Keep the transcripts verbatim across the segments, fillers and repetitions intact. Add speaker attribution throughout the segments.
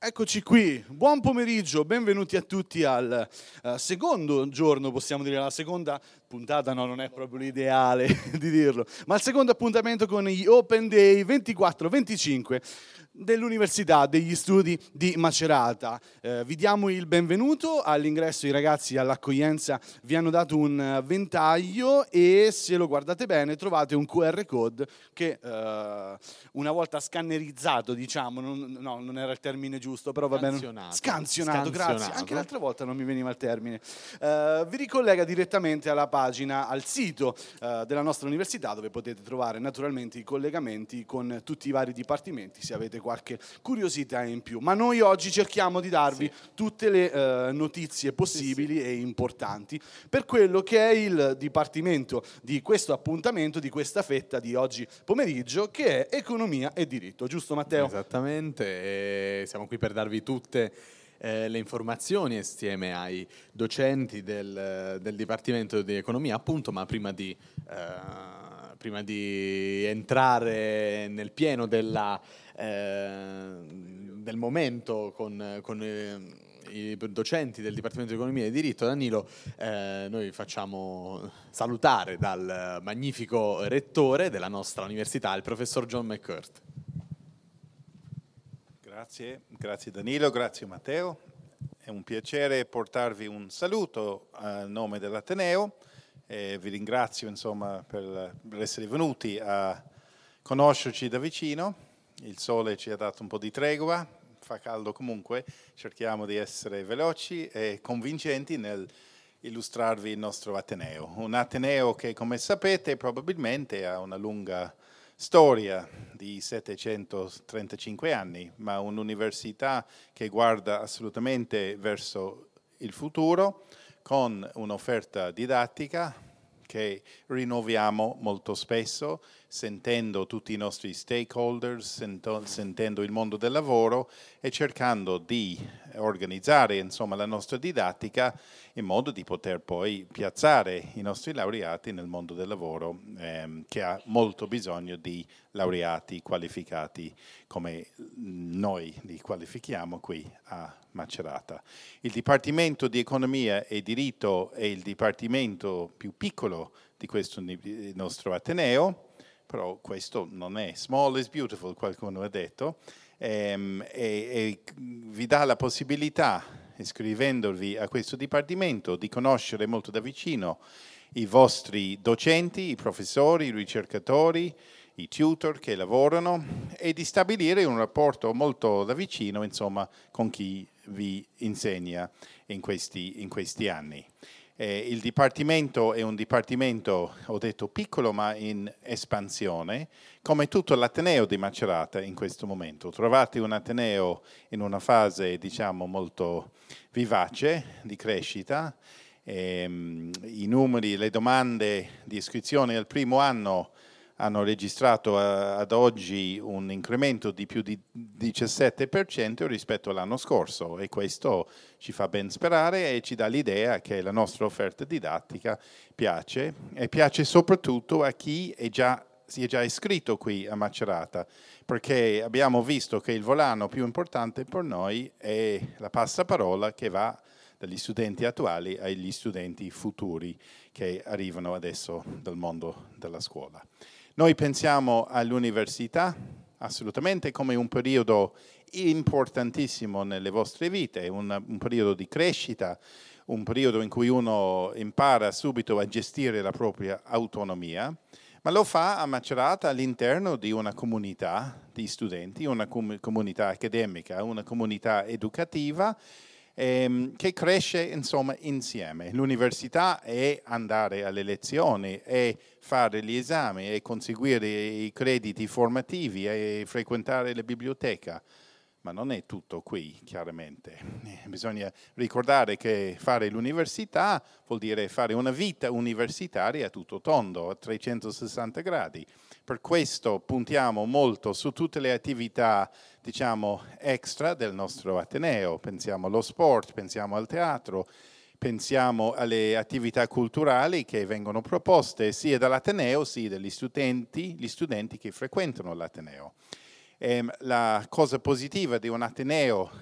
Speaker 1: Eccoci qui, buon pomeriggio, benvenuti a tutti al uh, secondo giorno, possiamo dire, la seconda puntata, no, non è proprio l'ideale di dirlo, ma il secondo appuntamento con gli Open Day ventiquattro venticinque dell'Università degli Studi di Macerata. Eh, vi diamo il benvenuto, all'ingresso i ragazzi all'accoglienza vi hanno dato un ventaglio e se lo guardate bene trovate un Q R code che eh, una volta scannerizzato, diciamo, non, no, non era il termine giusto, però va bene.
Speaker 2: Scansionato.
Speaker 1: Scansionato,
Speaker 2: Scansionato.
Speaker 1: grazie. Anche l'altra volta non mi veniva il termine. Eh, vi ricollega direttamente alla pagina, al sito eh, della nostra università, dove potete trovare naturalmente i collegamenti con tutti i vari dipartimenti, se avete qualche curiosità in più. Ma noi oggi cerchiamo di darvi sì. tutte le eh, notizie possibili sì, sì. e importanti per quello che è il dipartimento di questo appuntamento, di questa fetta di oggi pomeriggio, che è economia e diritto. Giusto, Matteo?
Speaker 2: Esattamente, e siamo qui per darvi tutte eh, le informazioni assieme ai docenti del, del Dipartimento di Economia, appunto, ma prima di, eh, prima di entrare nel pieno della Eh, del momento con, con eh, i docenti del Dipartimento di Economia e Diritto, Danilo, eh, noi facciamo salutare dal magnifico rettore della nostra università, il professor John McCurt.
Speaker 3: Grazie, grazie Danilo, grazie Matteo. È un piacere portarvi un saluto a nome dell'Ateneo e vi ringrazio insomma per, per essere venuti a conoscerci da vicino. Il sole ci ha dato un po' di tregua, fa caldo comunque, cerchiamo di essere veloci e convincenti nel illustrarvi il nostro Ateneo. Un Ateneo che, come sapete, probabilmente ha una lunga storia di settecentotrentacinque anni, ma un'università che guarda assolutamente verso il futuro con un'offerta didattica che rinnoviamo molto spesso, sentendo tutti i nostri stakeholders, sento, sentendo il mondo del lavoro e cercando di organizzare insomma, la nostra didattica in modo di poter poi piazzare i nostri laureati nel mondo del lavoro ehm, che ha molto bisogno di laureati qualificati come noi li qualifichiamo qui a Macerata. Il Dipartimento di Economia e Diritto è il dipartimento più piccolo di questo nostro Ateneo, però questo non è small is beautiful, qualcuno ha detto, ehm, e, e vi dà la possibilità, iscrivendovi a questo dipartimento, di conoscere molto da vicino i vostri docenti, i professori, i ricercatori, i tutor che lavorano e di stabilire un rapporto molto da vicino, insomma, con chi vi insegna in questi, in questi anni. Eh, il Dipartimento è un dipartimento, ho detto piccolo, ma in espansione, come tutto l'Ateneo di Macerata in questo momento. Trovate un Ateneo in una fase, diciamo, molto vivace di crescita. Eh, I numeri, le domande di iscrizione al primo anno hanno registrato ad oggi un incremento di più di diciassette per cento rispetto all'anno scorso e questo ci fa ben sperare e ci dà l'idea che la nostra offerta didattica piace e piace soprattutto a chi è già, si è già iscritto qui a Macerata, perché abbiamo visto che il volano più importante per noi è la passaparola che va dagli studenti attuali agli studenti futuri che arrivano adesso dal mondo della scuola. Noi pensiamo all'università assolutamente come un periodo importantissimo nelle vostre vite, un, un periodo di crescita, un periodo in cui uno impara subito a gestire la propria autonomia, ma lo fa a Macerata all'interno di una comunità di studenti, una com- comunità accademica, una comunità educativa ehm, che cresce insomma insieme. L'università è andare alle lezioni, è fare gli esami, è conseguire i crediti formativi, è frequentare la biblioteca. Ma non è tutto qui, chiaramente. Bisogna ricordare che fare l'università vuol dire fare una vita universitaria a tutto tondo, a trecentosessanta gradi. Per questo puntiamo molto su tutte le attività, diciamo, extra del nostro Ateneo. Pensiamo allo sport, pensiamo al teatro, pensiamo alle attività culturali che vengono proposte sia dall'Ateneo sia dagli studenti, gli studenti che frequentano l'Ateneo. Eh, la cosa positiva di un Ateneo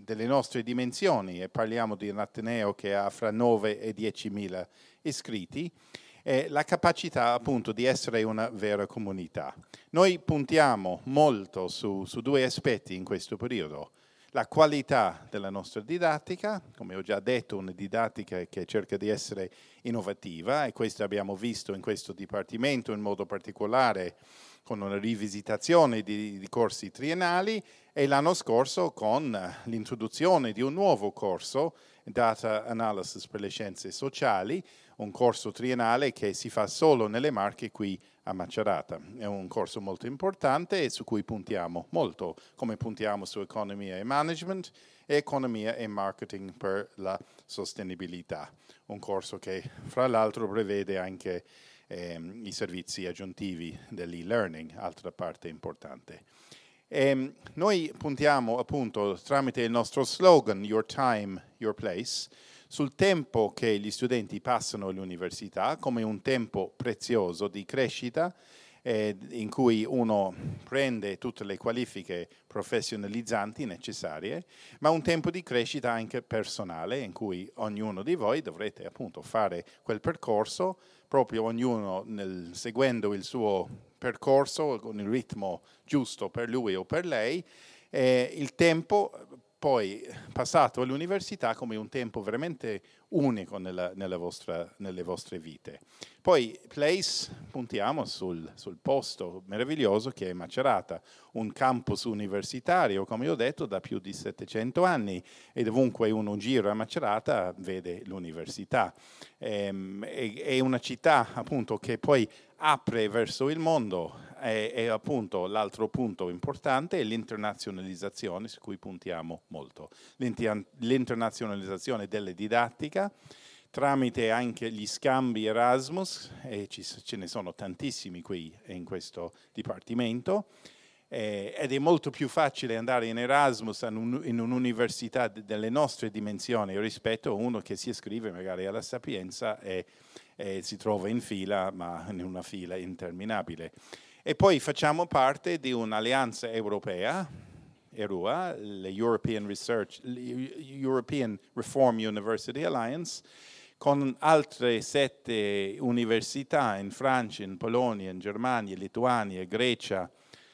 Speaker 3: delle nostre dimensioni, e parliamo di un ateneo che ha fra nove e diecimila iscritti, è la capacità appunto di essere una vera comunità. Noi puntiamo molto su, su due aspetti in questo periodo: la qualità della nostra didattica, come ho già detto, una didattica che cerca di essere innovativa, e questo abbiamo visto in questo dipartimento in modo particolare con una rivisitazione di, di corsi triennali, e l'anno scorso con l'introduzione di un nuovo corso, Data Analysis per le scienze sociali, un corso triennale che si fa solo nelle Marche qui a Macerata. È un corso molto importante e su cui puntiamo molto, come puntiamo su economia e management e economia e marketing per la sostenibilità. Un corso che fra l'altro prevede anche ehm, i servizi aggiuntivi dell'e-learning, altra parte importante. E noi puntiamo appunto tramite il nostro slogan Your Time, Your Place sul tempo che gli studenti passano all'università come un tempo prezioso di crescita, eh, in cui uno prende tutte le qualifiche professionalizzanti necessarie, ma un tempo di crescita anche personale, in cui ognuno di voi dovrete appunto fare quel percorso, proprio ognuno nel, seguendo il suo percorso con il ritmo giusto per lui o per lei, eh, il tempo poi passato all'università come un tempo veramente unico nella, nella vostra, nelle vostre vite. Poi Place, puntiamo sul, sul posto meraviglioso che è Macerata, un campus universitario, come ho detto, da più di settecento anni, e dovunque uno gira a Macerata vede l'università. Ehm, è, è una città appunto che poi apre verso il mondo. E, e appunto l'altro punto importante è l'internazionalizzazione, su cui puntiamo molto. L'internazionalizzazione della didattica tramite anche gli scambi Erasmus, e ci, ce ne sono tantissimi qui in questo dipartimento, eh, ed è molto più facile andare in Erasmus in, un, in un'università delle nostre dimensioni rispetto a uno che si iscrive magari alla Sapienza e, e si trova in fila, ma in una fila interminabile. E poi facciamo parte di un'alleanza europea, E R U A, l'European Research, European Reform University Alliance, con altre sette università in Francia, in Polonia, in Germania, Lituania, Grecia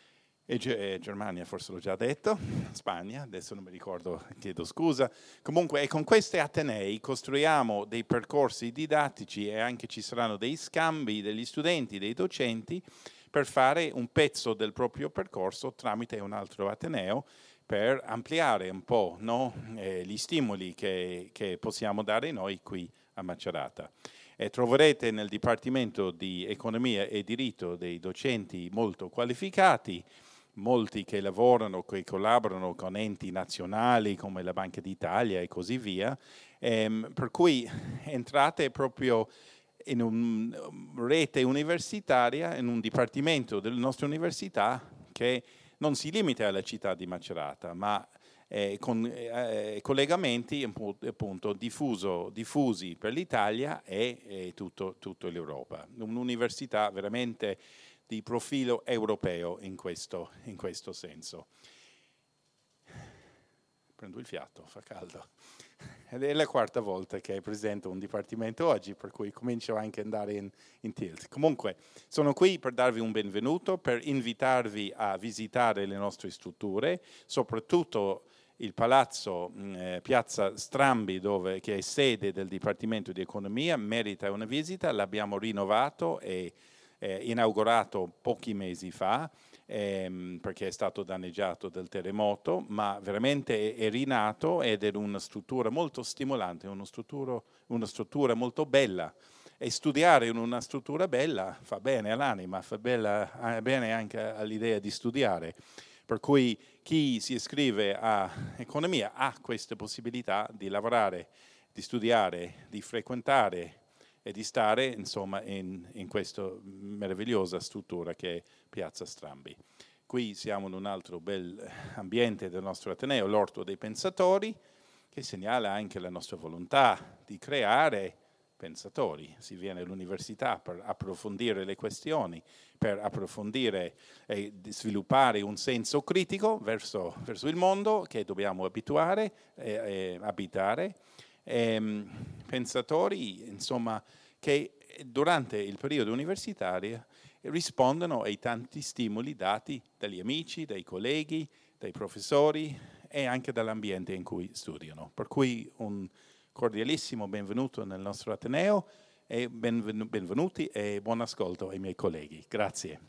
Speaker 3: e Ge- Germania, forse l'ho già detto, Spagna, adesso non mi ricordo, chiedo scusa. Comunque, e con questi atenei costruiamo dei percorsi didattici, e anche ci saranno dei scambi degli studenti, dei docenti, per fare un pezzo del proprio percorso tramite un altro ateneo, per ampliare un po', no, eh, gli stimoli che, che possiamo dare noi qui a Macerata. E troverete nel Dipartimento di Economia e Diritto dei docenti molto qualificati, molti che lavorano, che collaborano con enti nazionali come la Banca d'Italia e così via, ehm, per cui entrate proprio in una rete universitaria, in un dipartimento delle nostre università che non si limita alla città di Macerata, ma eh, con eh, collegamenti appunto diffuso, diffusi per l'Italia e, e tutto, tutta l'Europa. Un'università veramente di profilo europeo in questo, in questo senso. Prendo il fiato, fa caldo. Ed è la quarta volta che presento un dipartimento oggi, per cui comincio anche ad andare in, in tilt. Comunque, sono qui per darvi un benvenuto, per invitarvi a visitare le nostre strutture, soprattutto il palazzo eh, Piazza Strambi, dove, che è sede del Dipartimento di Economia, merita una visita. L'abbiamo rinnovato e eh, inaugurato pochi mesi fa, ehm, perché è stato danneggiato dal terremoto, ma veramente è, è rinato ed è una struttura molto stimolante, una struttura, una struttura molto bella. E studiare in una struttura bella fa bene all'anima, fa bella, bene anche all'idea di studiare. Per cui chi si iscrive a economia ha queste possibilità di lavorare, di studiare, di frequentare e di stare insomma in, in questa meravigliosa struttura che è Piazza Strambi. Qui siamo in un altro bel ambiente del nostro Ateneo, l'Orto dei Pensatori, che segnala anche la nostra volontà di creare pensatori, si viene all'università per approfondire le questioni, per approfondire e sviluppare un senso critico verso, verso il mondo che dobbiamo abituare e, e abitare. E, pensatori, insomma, che durante il periodo universitario rispondono ai tanti stimoli dati dagli amici, dai colleghi, dai professori e anche dall'ambiente in cui studiano. Per cui un cordialissimo benvenuto nel nostro Ateneo e benvenu- benvenuti e buon ascolto ai miei colleghi. Grazie.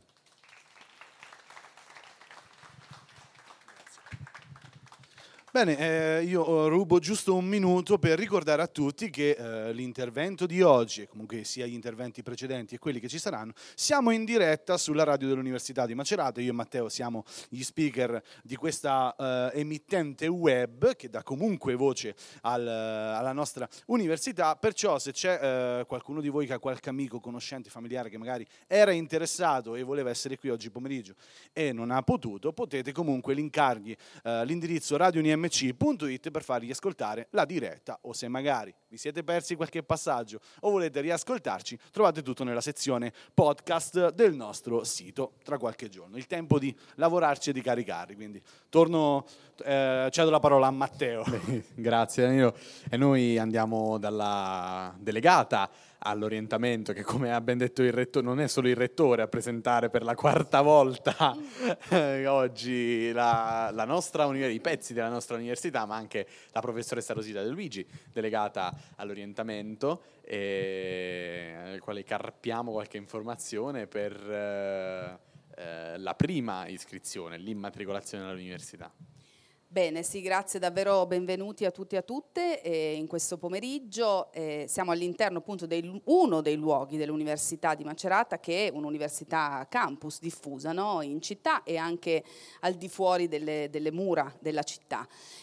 Speaker 1: Bene, eh, io rubo giusto un minuto per ricordare a tutti che eh, l'intervento di oggi, e comunque sia gli interventi precedenti e quelli che ci saranno, siamo in diretta sulla radio dell'Università di Macerata. Io e Matteo siamo gli speaker di questa eh, emittente web che dà comunque voce al, alla nostra università, perciò se c'è eh, qualcuno di voi che ha qualche amico, conoscente, familiare che magari era interessato e voleva essere qui oggi pomeriggio e non ha potuto, potete comunque linkargli eh, l'indirizzo radio unimc punto it per fargli ascoltare la diretta, o se magari vi siete persi qualche passaggio o volete riascoltarci, trovate tutto nella sezione podcast del nostro sito tra qualche giorno. Il tempo di lavorarci e di caricarli, quindi torno, eh, cedo la parola a Matteo.
Speaker 2: Beh, grazie Danilo. E noi andiamo dalla delegata all'orientamento, che come ha ben detto il rettore, non è solo il rettore a presentare per la quarta volta eh, oggi la, la nostra uni- i pezzi della nostra università, ma anche la professoressa Rosita De Luigi, delegata all'orientamento, e al quale carpiamo qualche informazione per eh, eh, la prima iscrizione, l'immatricolazione all'università.
Speaker 4: Bene, sì, grazie davvero, benvenuti a tutti e a tutte. E in questo pomeriggio eh, siamo all'interno appunto di uno dei luoghi dell'Università di Macerata, che è un'università campus diffusa, no? In città e anche al di fuori delle, delle mura della città.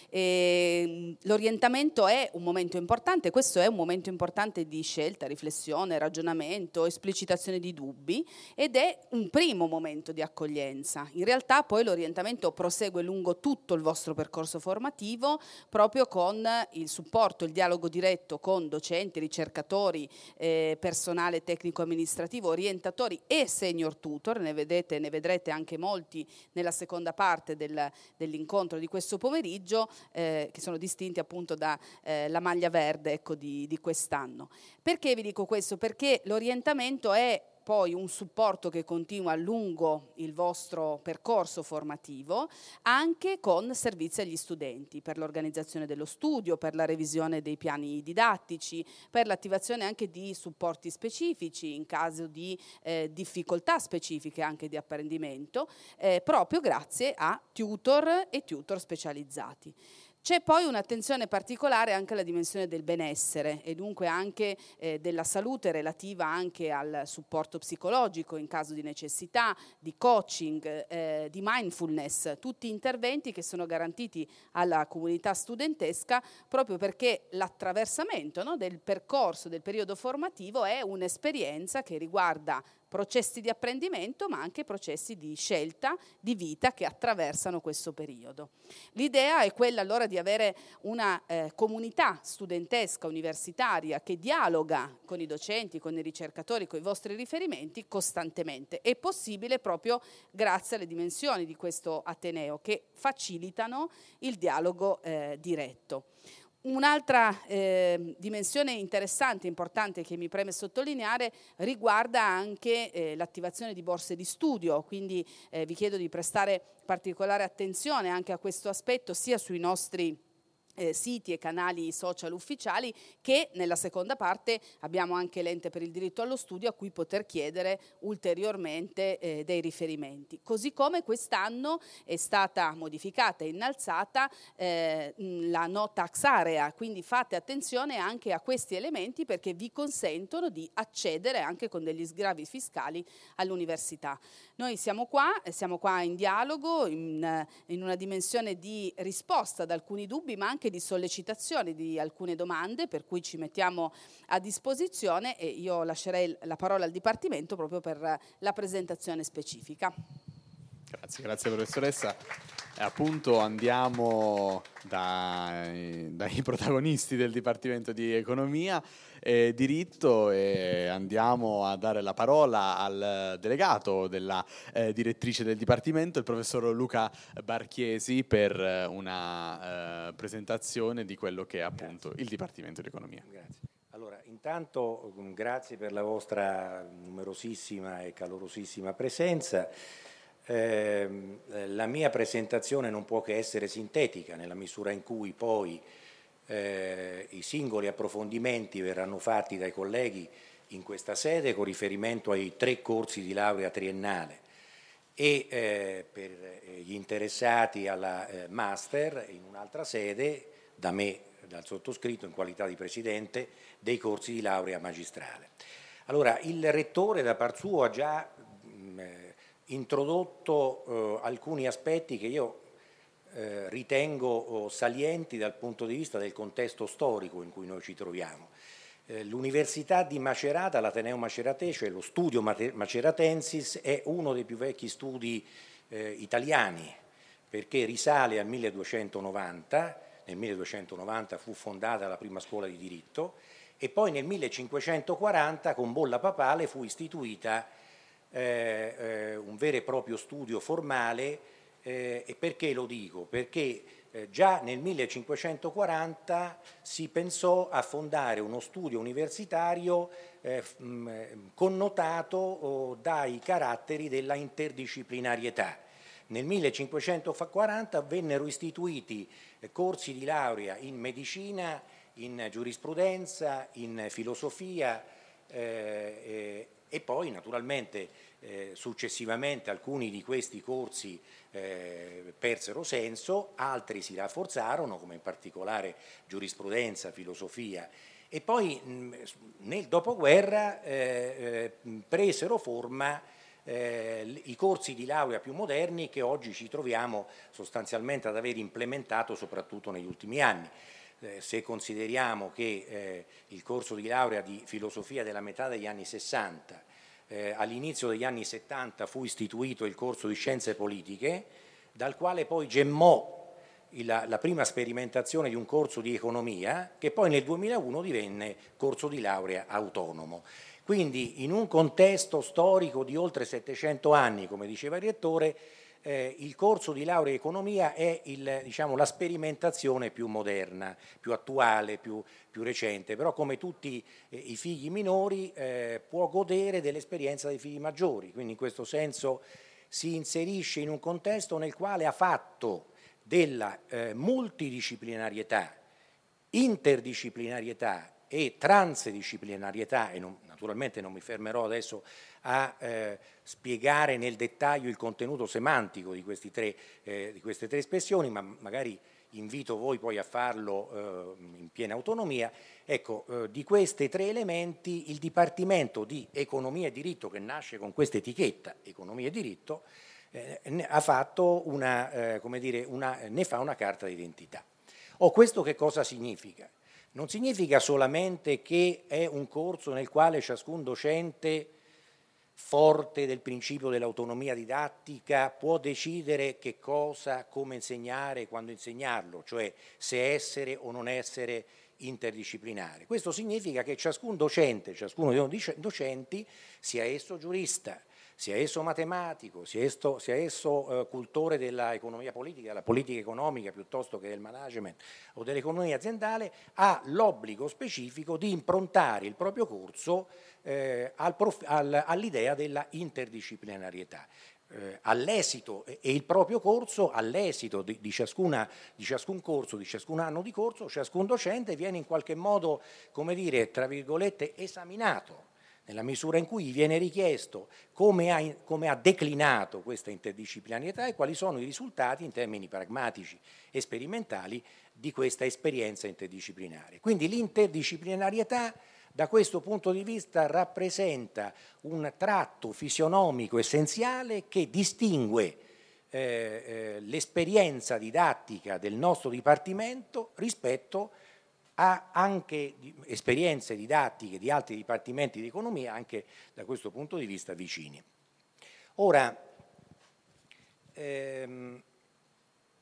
Speaker 4: E l'orientamento è un momento importante, questo è un momento importante di scelta, riflessione, ragionamento, esplicitazione di dubbi, ed è un primo momento di accoglienza. In realtà poi l'orientamento prosegue lungo tutto il vostro percorso formativo, proprio con il supporto, il dialogo diretto con docenti, ricercatori, eh, personale tecnico-amministrativo, orientatori e senior tutor. Ne vedete, ne vedrete anche molti nella seconda parte del, dell'incontro di questo pomeriggio, eh, che sono distinti appunto dalla eh, maglia verde, ecco, di, di quest'anno. Perché vi dico questo? Perché l'orientamento è poi un supporto che continua lungo il vostro percorso formativo, anche con servizi agli studenti, per l'organizzazione dello studio, per la revisione dei piani didattici, per l'attivazione anche di supporti specifici in caso di eh, difficoltà specifiche anche di apprendimento, eh, proprio grazie a tutor e tutor specializzati. C'è poi un'attenzione particolare anche alla dimensione del benessere e dunque anche eh, della salute relativa anche al supporto psicologico in caso di necessità, di coaching, eh, di mindfulness, tutti interventi che sono garantiti alla comunità studentesca proprio perché l'attraversamento, no, del percorso del periodo formativo è un'esperienza che riguarda processi di apprendimento ma anche processi di scelta di vita che attraversano questo periodo. L'idea è quella allora di avere una eh, comunità studentesca universitaria che dialoga con i docenti, con i ricercatori, con i vostri riferimenti costantemente. È possibile proprio grazie alle dimensioni di questo Ateneo che facilitano il dialogo eh, diretto. Un'altra eh, dimensione interessante, importante, che mi preme sottolineare riguarda anche eh, l'attivazione di borse di studio, quindi eh, vi chiedo di prestare particolare attenzione anche a questo aspetto sia sui nostri Eh, siti e canali social ufficiali, che nella seconda parte abbiamo anche l'ente per il diritto allo studio a cui poter chiedere ulteriormente eh, dei riferimenti. Così come quest'anno è stata modificata e innalzata eh, la no tax area, quindi fate attenzione anche a questi elementi perché vi consentono di accedere anche con degli sgravi fiscali all'università. Noi siamo qua, siamo qua in dialogo, in, in una dimensione di risposta ad alcuni dubbi, ma anche di sollecitazione di alcune domande, per cui ci mettiamo a disposizione e io lascerei la parola al Dipartimento proprio per la presentazione specifica.
Speaker 2: Grazie, grazie professoressa. E appunto andiamo dai, dai protagonisti del Dipartimento di Economia e Diritto e andiamo a dare la parola al delegato della eh, direttrice del Dipartimento, il professor Luca Barchiesi, per una eh, presentazione di quello che è appunto il Dipartimento di Economia.
Speaker 5: Grazie. Allora, intanto grazie per la vostra numerosissima e calorosissima presenza. Eh, la mia presentazione non può che essere sintetica nella misura in cui poi eh, i singoli approfondimenti verranno fatti dai colleghi in questa sede con riferimento ai tre corsi di laurea triennale e eh, per gli interessati alla eh, master in un'altra sede da me, dal sottoscritto in qualità di presidente dei corsi di laurea magistrale. Allora, il rettore da par suo ha già mh, introdotto eh, alcuni aspetti che io eh, ritengo oh, salienti dal punto di vista del contesto storico in cui noi ci troviamo. Eh, L'Università di Macerata, l'Ateneo Maceratese, cioè lo studio Maceratensis, è uno dei più vecchi studi eh, italiani, perché risale al milleduecentonovanta, nel milleduecentonovanta fu fondata la prima scuola di diritto e poi nel millecinquecentoquaranta con bolla papale fu istituita Eh, eh, un vero e proprio studio formale. Eh, e perché lo dico? Perché eh, già nel millecinquecentoquaranta si pensò a fondare uno studio universitario eh, mh, connotato oh, dai caratteri della interdisciplinarietà. Nel millecinquecentoquaranta vennero istituiti eh, corsi di laurea in medicina, in giurisprudenza, in filosofia eh, eh, e poi naturalmente eh, successivamente alcuni di questi corsi eh, persero senso, altri si rafforzarono, come in particolare giurisprudenza, filosofia, e poi mh, nel dopoguerra eh, eh, presero forma eh, i corsi di laurea più moderni che oggi ci troviamo sostanzialmente ad aver implementato soprattutto negli ultimi anni. Eh, se consideriamo che eh, il corso di laurea di filosofia della metà degli anni sessanta, eh, all'inizio degli anni settanta fu istituito il corso di scienze politiche, dal quale poi gemmò la, la prima sperimentazione di un corso di economia, che poi nel duemilauno divenne corso di laurea autonomo. Quindi in un contesto storico di oltre settecento anni, come diceva il rettore, Eh, il corso di laurea in economia è il, diciamo, la sperimentazione più moderna, più attuale, più, più recente, però come tutti eh, i figli minori eh, può godere dell'esperienza dei figli maggiori, quindi in questo senso si inserisce in un contesto nel quale ha fatto della eh, multidisciplinarietà, interdisciplinarietà e transdisciplinarietà, e non, naturalmente non mi fermerò adesso a eh, spiegare nel dettaglio il contenuto semantico di, questi tre, eh, di queste tre espressioni, ma magari invito voi poi a farlo eh, in piena autonomia. Ecco, eh, di questi tre elementi il Dipartimento di Economia e Diritto, che nasce con questa etichetta, Economia e Diritto, eh, ha fatto una, eh, come dire, una, ne fa una carta d'identità. O questo che cosa significa? Non significa solamente che è un corso nel quale ciascun docente, forte del principio dell'autonomia didattica, può decidere che cosa, come insegnare, quando insegnarlo, cioè se essere o non essere interdisciplinare. Questo significa che ciascun docente, ciascuno dei docenti, sia esso giurista, sia esso matematico, sia esso, sia esso eh, cultore dell'economia politica, della politica economica piuttosto che del management o dell'economia aziendale, ha l'obbligo specifico di improntare il proprio corso eh, al prof, al, all'idea della interdisciplinarietà. Eh, all'esito e il proprio corso, all'esito di, di, ciascuna, di ciascun corso, di ciascun anno di corso, ciascun docente viene in qualche modo, come dire, tra virgolette, esaminato, nella misura in cui gli viene richiesto come ha, come ha declinato questa interdisciplinarietà e quali sono i risultati in termini pragmatici e sperimentali di questa esperienza interdisciplinare. Quindi l'interdisciplinarietà da questo punto di vista rappresenta un tratto fisionomico essenziale che distingue eh, eh, l'esperienza didattica del nostro Dipartimento rispetto a anche esperienze didattiche di altri dipartimenti di economia, anche da questo punto di vista vicini. Ora, ehm,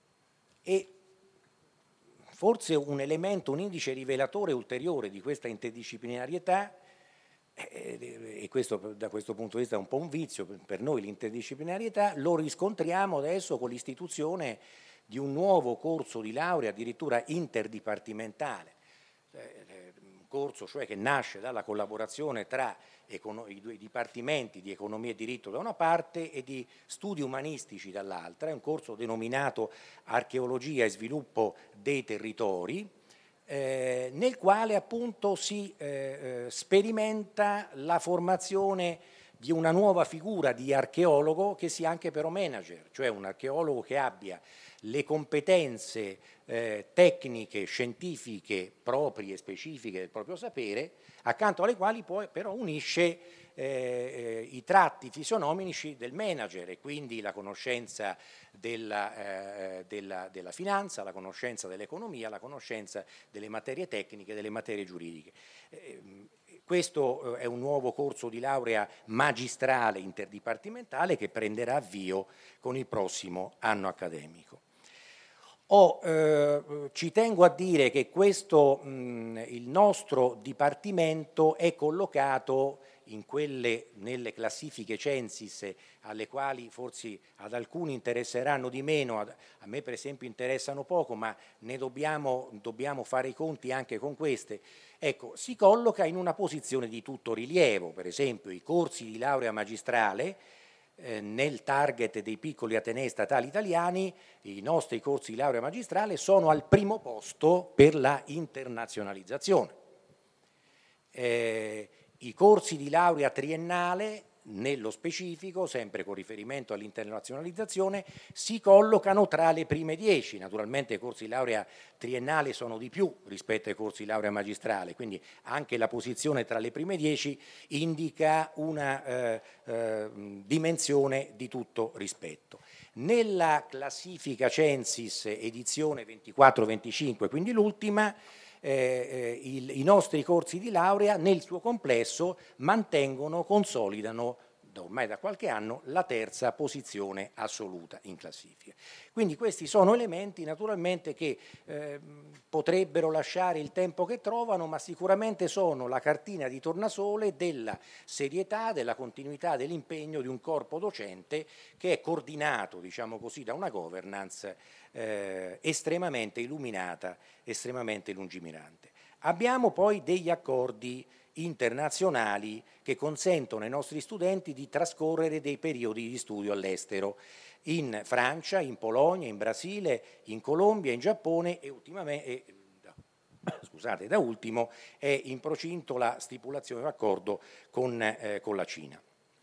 Speaker 5: E forse un elemento, un indice rivelatore ulteriore di questa interdisciplinarietà, e questo da questo punto di vista è un po' un vizio per noi, l'interdisciplinarietà, lo riscontriamo adesso con l'istituzione di un nuovo corso di laurea addirittura interdipartimentale, un corso cioè che nasce dalla collaborazione tra i due dipartimenti di economia e diritto da una parte e di studi umanistici dall'altra. È un corso denominato Archeologia e sviluppo dei territori, eh, nel quale appunto si eh, sperimenta la formazione di una nuova figura di archeologo che sia anche però manager, cioè un archeologo che abbia le competenze eh, tecniche, scientifiche proprie e specifiche del proprio sapere, accanto alle quali poi però unisce eh, i tratti fisionomici del manager, e quindi la conoscenza della, eh, della, della finanza, la conoscenza dell'economia, la conoscenza delle materie tecniche, delle materie giuridiche. Eh, questo è un nuovo corso di laurea magistrale interdipartimentale che prenderà avvio con il prossimo anno accademico. Oh, eh, ci tengo a dire che questo, mh, il nostro dipartimento è collocato in quelle, nelle classifiche Censis, alle quali forse ad alcuni interesseranno di meno, a me per esempio interessano poco, ma ne dobbiamo, dobbiamo fare i conti anche con queste. Ecco, si colloca in una posizione di tutto rilievo. Per esempio i corsi di laurea magistrale, eh, nel target dei piccoli atenei statali italiani, i nostri corsi di laurea magistrale sono al primo posto per la internazionalizzazione. Eh, I corsi di laurea triennale, nello specifico, sempre con riferimento all'internazionalizzazione, si collocano tra le prime dieci. Naturalmente i corsi di laurea triennale sono di più rispetto ai corsi di laurea magistrale, quindi anche la posizione tra le prime dieci indica una eh, eh, dimensione di tutto rispetto. Nella classifica Censis edizione ventiquattro venticinque, quindi l'ultima, Eh, il, i nostri corsi di laurea nel suo complesso mantengono, consolidano ormai da qualche anno la terza posizione assoluta in classifica. Quindi questi sono elementi naturalmente che eh, potrebbero lasciare il tempo che trovano, ma sicuramente sono la cartina di tornasole della serietà, della continuità dell'impegno di un corpo docente che è coordinato, diciamo così, da una governance eh, estremamente illuminata, estremamente lungimirante. Abbiamo poi degli accordi internazionali che consentono ai nostri studenti di trascorrere dei periodi di studio all'estero, in Francia, in Polonia, in Brasile, in Colombia, in Giappone e ultimamente, e, scusate, da ultimo è in procinto la stipulazione di un accordo con, eh, con la Cina.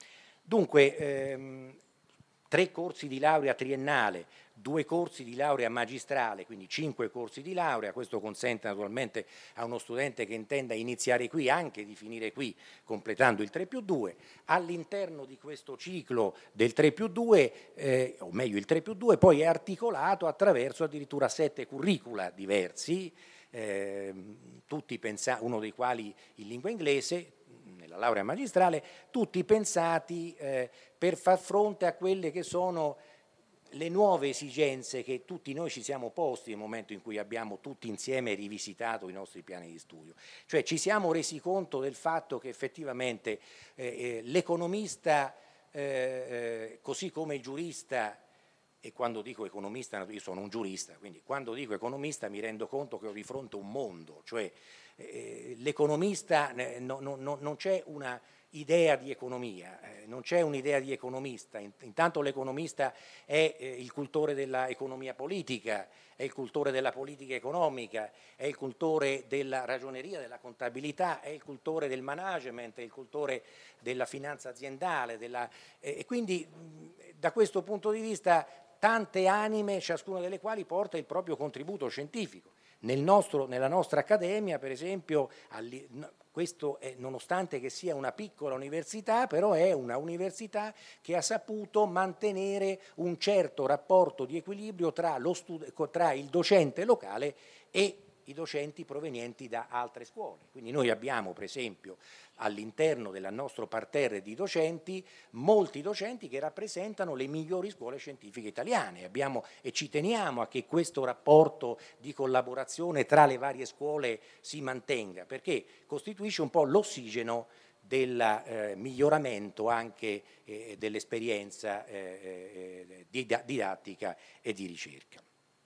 Speaker 5: Dunque, ehm, tre corsi di laurea triennale, due corsi di laurea magistrale, quindi cinque corsi di laurea. Questo consente naturalmente a uno studente che intenda iniziare qui anche di finire qui completando il tre più due. All'interno di questo ciclo del tre più due, eh, o meglio il tre più due, poi è articolato attraverso addirittura sette curricula diversi, eh, tutti pensa- uno dei quali in lingua inglese, nella laurea magistrale, tutti pensati eh, per far fronte a quelle che sono le nuove esigenze che tutti noi ci siamo posti nel momento in cui abbiamo tutti insieme rivisitato i nostri piani di studio. Cioè ci siamo resi conto del fatto che effettivamente eh, eh, l'economista, eh, eh, così come il giurista, e quando dico economista, io sono un giurista, quindi quando dico economista mi rendo conto che ho di fronte un mondo, cioè eh, l'economista, eh, no, no, no, non c'è una idea di economia, eh, non c'è un'idea di economista. Intanto l'economista è eh, il cultore dell'economia politica, è il cultore della politica economica, è il cultore della ragioneria, della contabilità, è il cultore del management, è il cultore della finanza aziendale, della, eh, e quindi mh, da questo punto di vista tante anime, ciascuna delle quali porta il proprio contributo scientifico. Nel nostro, nella nostra accademia, per esempio, questo è, nonostante che sia una piccola università, però è una università che ha saputo mantenere un certo rapporto di equilibrio tra, lo stud- tra il docente locale e i docenti provenienti da altre scuole. Quindi noi abbiamo per esempio all'interno del nostro parterre di docenti molti docenti che rappresentano le migliori scuole scientifiche italiane. Abbiamo, e ci teniamo a che questo rapporto di collaborazione tra le varie scuole si mantenga, perché costituisce un po' l'ossigeno del eh, miglioramento anche eh, dell'esperienza eh, eh, didattica e di ricerca.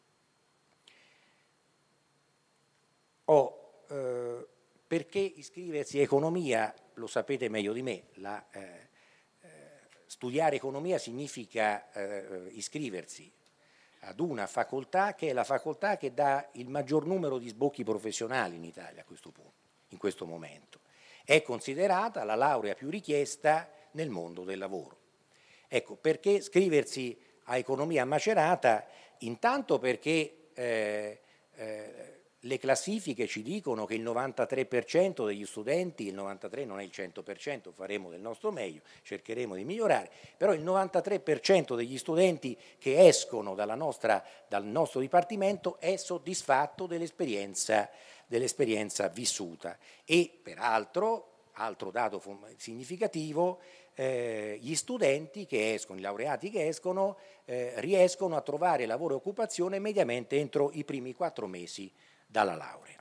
Speaker 5: Oh, eh, perché iscriversi a economia? Lo sapete meglio di me, la, eh, eh, studiare economia significa eh, iscriversi ad una facoltà che è la facoltà che dà il maggior numero di sbocchi professionali in Italia a questo punto, in questo momento. È considerata la laurea più richiesta nel mondo del lavoro. Ecco, perché iscriversi a economia a Macerata? Intanto perché eh, eh, le classifiche ci dicono che il novantatré per cento degli studenti, il novantatré non è il cento per cento, faremo del nostro meglio, cercheremo di migliorare, però il novantatré per cento degli studenti che escono dalla nostra, dal nostro dipartimento è soddisfatto dell'esperienza, dell'esperienza vissuta e peraltro, altro dato significativo, eh, gli studenti che escono, i laureati che escono, eh, riescono a trovare lavoro e occupazione mediamente entro i primi quattro mesi dalla laurea.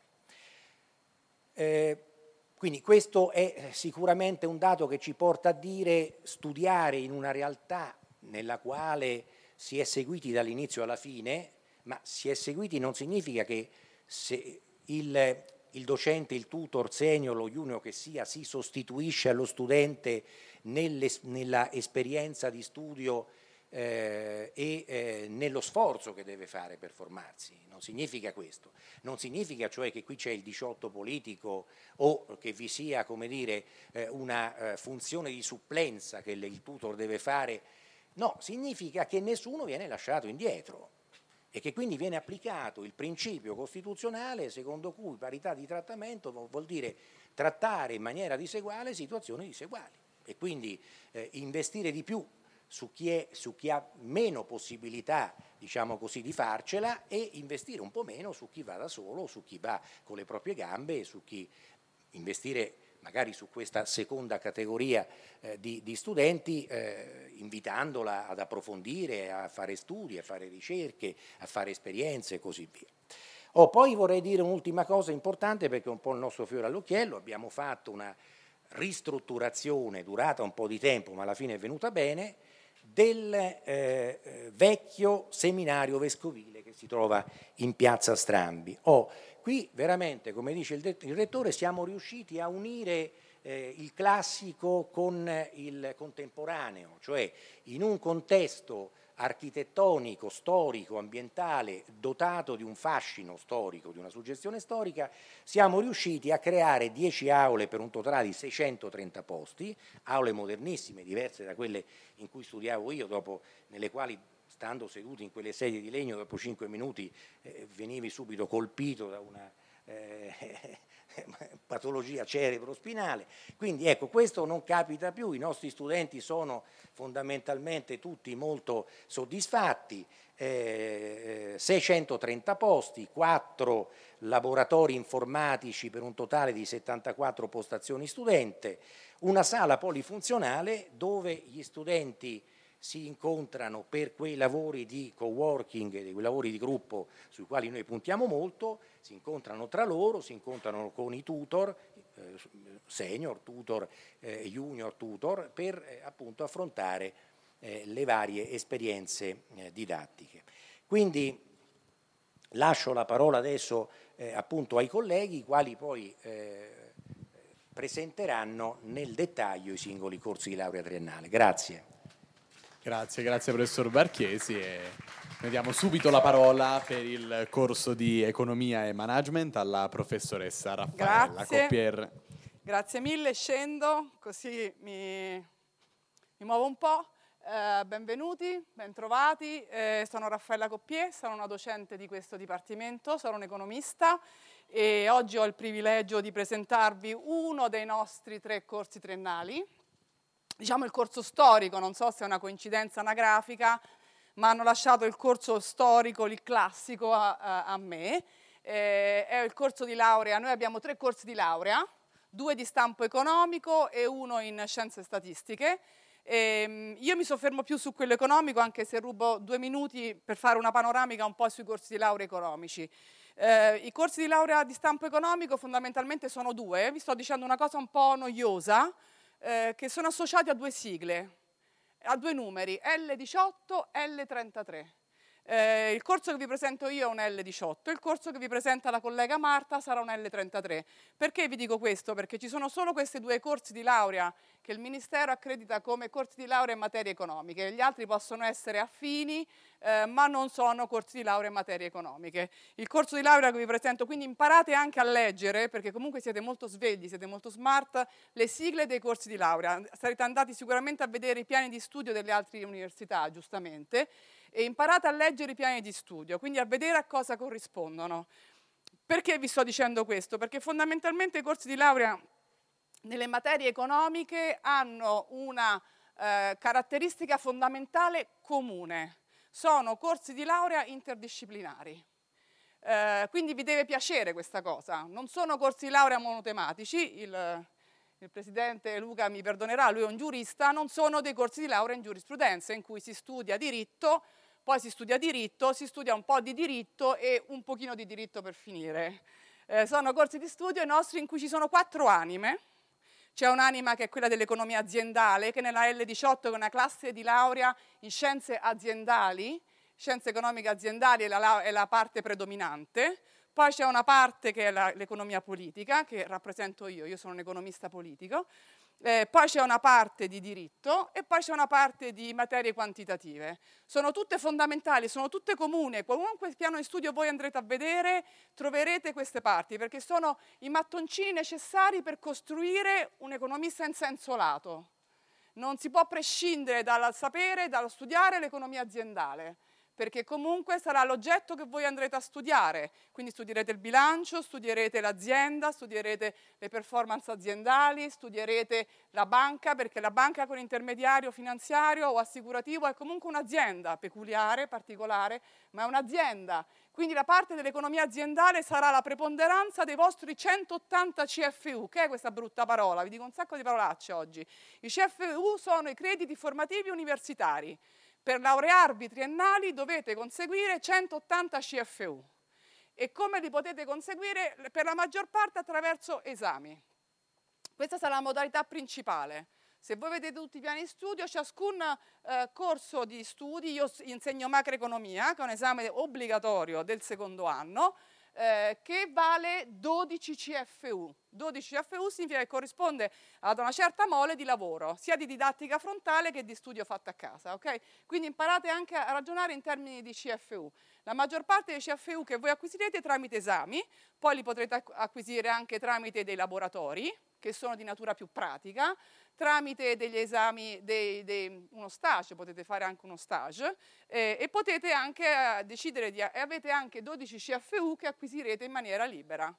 Speaker 5: Eh, quindi questo è sicuramente un dato che ci porta a dire studiare in una realtà nella quale si è seguiti dall'inizio alla fine, ma si è seguiti non significa che se il, il docente, il tutor, senior, lo junior che sia, si sostituisce allo studente nelle, nella esperienza di studio Eh, e eh, nello sforzo che deve fare per formarsi. Non significa questo, non significa cioè che qui c'è il diciotto politico o che vi sia, come dire, eh, una eh, funzione di supplenza che il tutor deve fare, no, significa che nessuno viene lasciato indietro e che quindi viene applicato il principio costituzionale secondo cui parità di trattamento vuol dire trattare in maniera diseguale situazioni diseguali e quindi eh, investire di più su chi, è, su chi ha meno possibilità, diciamo così, di farcela e investire un po' meno su chi va da solo, su chi va con le proprie gambe e su chi investire magari su questa seconda categoria eh, di, di studenti, eh, invitandola ad approfondire, a fare studi, a fare ricerche, a fare esperienze e così via. Oh, poi vorrei dire un'ultima cosa importante perché è un po' il nostro fiore all'occhiello, abbiamo fatto una ristrutturazione durata un po' di tempo ma alla fine è venuta bene, del eh, vecchio seminario vescovile che si trova in piazza Strambi. Oh, qui veramente, come dice il, il rettore, siamo riusciti a unire eh, il classico con il contemporaneo, cioè in un contesto architettonico, storico, ambientale, dotato di un fascino storico, di una suggestione storica, siamo riusciti a creare dieci aule per un totale di seicentotrenta posti, aule modernissime, diverse da quelle in cui studiavo io, dopo, nelle quali stando seduti in quelle sedie di legno, dopo cinque minuti eh, venivi subito colpito da una eh, patologia cerebrospinale. Quindi ecco, questo non capita più, i nostri studenti sono fondamentalmente tutti molto soddisfatti, eh, seicentotrenta posti, quattro laboratori informatici per un totale di settantaquattro postazioni studente, una sala polifunzionale dove gli studenti si incontrano per quei lavori di coworking, quei lavori di gruppo sui quali noi puntiamo molto, si incontrano tra loro, si incontrano con i tutor, eh, senior, tutor, eh, junior, tutor, per eh, appunto affrontare eh, le varie esperienze eh, didattiche. Quindi lascio la parola adesso eh, appunto ai colleghi, i quali poi eh, presenteranno nel dettaglio i singoli corsi di laurea triennale. Grazie.
Speaker 2: Grazie, grazie professor Barchiesi e noi diamo subito la parola per il corso di Economia e Management alla professoressa Raffaella
Speaker 6: Grazie.
Speaker 2: Coppier.
Speaker 6: Grazie mille, scendo così mi, mi muovo un po'. Eh, benvenuti, bentrovati, eh, sono Raffaella Coppier, sono una docente di questo dipartimento, sono un economista e oggi ho il privilegio di presentarvi uno dei nostri tre corsi triennali. Diciamo il corso storico, non so se è una coincidenza anagrafica, ma hanno lasciato il corso storico, il classico, a, a, a me. eh, è il corso di laurea. Noi abbiamo tre corsi di laurea, due di stampo economico e uno in scienze statistiche. E io mi soffermo più su quello economico, anche se rubo due minuti per fare una panoramica un po' sui corsi di laurea economici. Eh, I corsi di laurea di stampo economico fondamentalmente sono due, vi sto dicendo una cosa un po' noiosa, eh, che sono associati a due sigle, a due numeri, L diciotto e L trentatré. Eh, il corso che vi presento io è un L diciotto, il corso che vi presenta la collega Marta sarà un L trentatré. Perché vi dico questo? Perché ci sono solo questi due corsi di laurea che il Ministero accredita come corsi di laurea in materie economiche, gli altri possono essere affini, eh, ma non sono corsi di laurea in materie economiche. Il corso di laurea che vi presento, quindi imparate anche a leggere, perché comunque siete molto svegli, siete molto smart, le sigle dei corsi di laurea. Sarete andati sicuramente a vedere i piani di studio delle altre università, giustamente, e imparate a leggere i piani di studio, quindi a vedere a cosa corrispondono. Perché vi sto dicendo questo? Perché fondamentalmente i corsi di laurea nelle materie economiche hanno una eh, caratteristica fondamentale comune. Sono corsi di laurea interdisciplinari. Eh, quindi vi deve piacere questa cosa. Non sono corsi di laurea monotematici, il, il presidente Luca mi perdonerà, lui è un giurista, non sono dei corsi di laurea in giurisprudenza in cui si studia diritto, poi si studia diritto, si studia un po' di diritto e un pochino di diritto per finire. Eh, sono corsi di studio nostri in cui ci sono quattro anime. C'è un'anima che è quella dell'economia aziendale, che nella L diciotto è una classe di laurea in scienze aziendali, scienze economiche aziendali è la, è la parte predominante. Poi c'è una parte che è la, l'economia politica, che rappresento io, io sono un economista politico. Eh, poi c'è una parte di diritto e poi c'è una parte di materie quantitative. Sono tutte fondamentali, sono tutte comuni. Qualunque piano di studio voi andrete a vedere, troverete queste parti, perché sono i mattoncini necessari per costruire un economista in senso lato. Non si può prescindere dal sapere, dallo studiare l'economia aziendale, perché comunque sarà l'oggetto che voi andrete a studiare, quindi studierete il bilancio, studierete l'azienda, studierete le performance aziendali, studierete la banca, perché la banca con intermediario finanziario o assicurativo è comunque un'azienda peculiare, particolare, ma è un'azienda. Quindi la parte dell'economia aziendale sarà la preponderanza dei vostri centottanta C F U, che è questa brutta parola, vi dico un sacco di parolacce oggi. I C F U sono i crediti formativi universitari. Per laurearvi triennali dovete conseguire centottanta C F U e come li potete conseguire? Per la maggior parte attraverso esami. Questa sarà la modalità principale. Se voi vedete tutti i piani di studio, ciascun eh, corso di studi, io insegno macroeconomia, che è un esame obbligatorio del secondo anno, eh, che vale dodici C F U. dodici C F U significa che corrisponde ad una certa mole di lavoro, sia di didattica frontale che di studio fatto a casa, ok? Quindi imparate anche a ragionare in termini di C F U. La maggior parte dei C F U che voi acquisirete tramite esami, poi li potrete acquisire anche tramite dei laboratori, che sono di natura più pratica, tramite degli esami, dei, dei, uno stage, potete fare anche uno stage, eh, e potete anche eh, decidere di, e avete anche dodici C F U che acquisirete in maniera libera.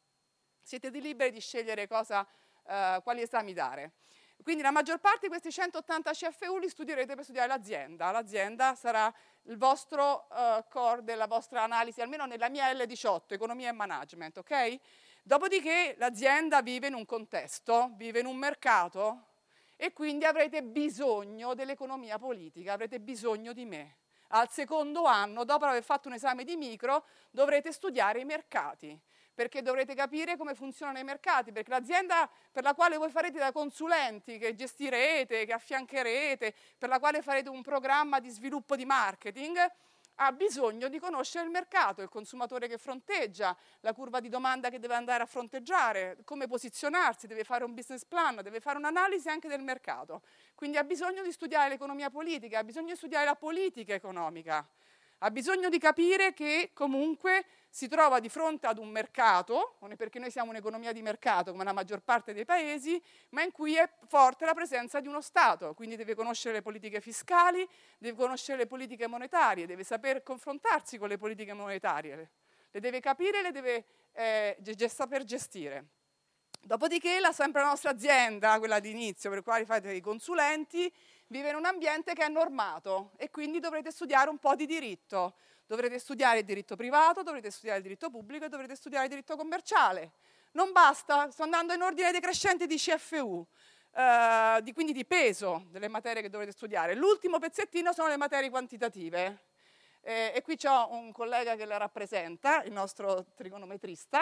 Speaker 6: Siete liberi di scegliere cosa, eh, quali esami dare. Quindi la maggior parte di questi centottanta C F U li studierete per studiare l'azienda. L'azienda sarà il vostro uh, core della vostra analisi, almeno nella mia L diciotto, economia e management, ok? Dopodiché l'azienda vive in un contesto, vive in un mercato e quindi avrete bisogno dell'economia politica, avrete bisogno di me. Al secondo anno, dopo aver fatto un esame di micro, dovrete studiare i mercati, perché dovrete capire come funzionano i mercati, perché l'azienda per la quale voi farete da consulenti, che gestirete, che affiancherete, per la quale farete un programma di sviluppo di marketing, ha bisogno di conoscere il mercato, il consumatore che fronteggia, la curva di domanda che deve andare a fronteggiare, come posizionarsi, deve fare un business plan, deve fare un'analisi anche del mercato. Quindi ha bisogno di studiare l'economia politica, ha bisogno di studiare la politica economica. Ha bisogno di capire che comunque si trova di fronte ad un mercato, perché noi siamo un'economia di mercato come la maggior parte dei paesi, ma in cui è forte la presenza di uno Stato, quindi deve conoscere le politiche fiscali, deve conoscere le politiche monetarie, deve saper confrontarsi con le politiche monetarie, le deve capire e le deve eh, saper gestire. Dopodiché la, sempre la nostra azienda, quella di inizio per la quale fate i consulenti, vive in un ambiente che è normato e quindi dovrete studiare un po' di diritto. dovrete studiare il diritto privato, dovrete studiare il diritto pubblico e dovrete studiare il diritto commerciale. Non basta, sto andando in ordine decrescente di C F U, eh, di, quindi di peso delle materie che dovrete studiare. L'ultimo pezzettino sono le materie quantitative. Eh, e qui c'è un collega che la rappresenta, il nostro trigonometrista.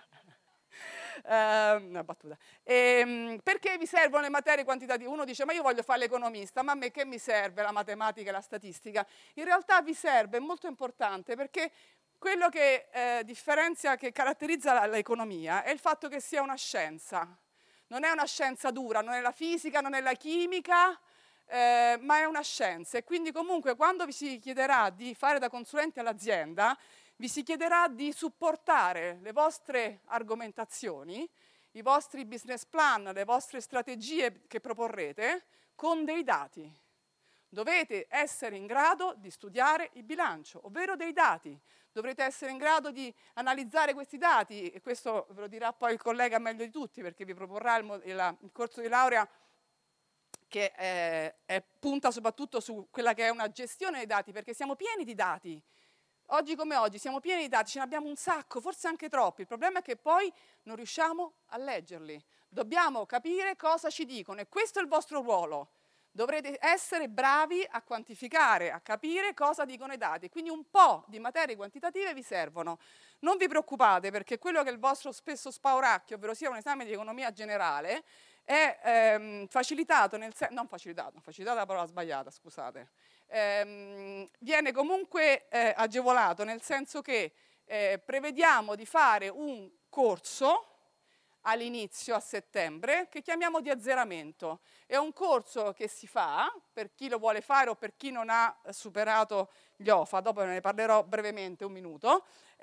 Speaker 6: Eh, una battuta. E, perché vi servono le materie quantitative? Uno dice: ma io voglio fare l'economista, ma a me che mi serve la matematica e la statistica? In realtà vi serve, è molto importante, perché quello che eh, differenzia, che caratterizza l'economia è il fatto che sia una scienza. Non è una scienza dura, non è la fisica, non è la chimica, eh, ma è una scienza. E quindi comunque quando vi si chiederà di fare da consulenti all'azienda, vi si chiederà di supportare le vostre argomentazioni, i vostri business plan, le vostre strategie che proporrete con dei dati. Dovete essere in grado di studiare il bilancio, ovvero dei dati. Dovrete essere in grado di analizzare questi dati, e questo ve lo dirà poi il collega meglio di tutti, perché vi proporrà il, il, il corso di laurea che è, è, punta soprattutto su quella che è una gestione dei dati, perché siamo pieni di dati. Oggi come oggi siamo pieni di dati, ce ne abbiamo un sacco, forse anche troppi. Il problema è che poi non riusciamo a leggerli. Dobbiamo capire cosa ci dicono e questo è il vostro ruolo. Dovrete essere bravi a quantificare, a capire cosa dicono i dati. Quindi un po' di materie quantitative vi servono. Non vi preoccupate, perché quello che è il vostro spesso spauracchio, ovvero sia un esame di economia generale, è ehm, facilitato nel senso, non facilitato, facilitata è la parola sbagliata, scusate, ehm, viene comunque eh, agevolato, nel senso che eh, prevediamo di fare un corso all'inizio, a settembre, che chiamiamo di azzeramento. È un corso che si fa per chi lo vuole fare o per chi non ha superato gli O F A, dopo ne parlerò brevemente, un minuto,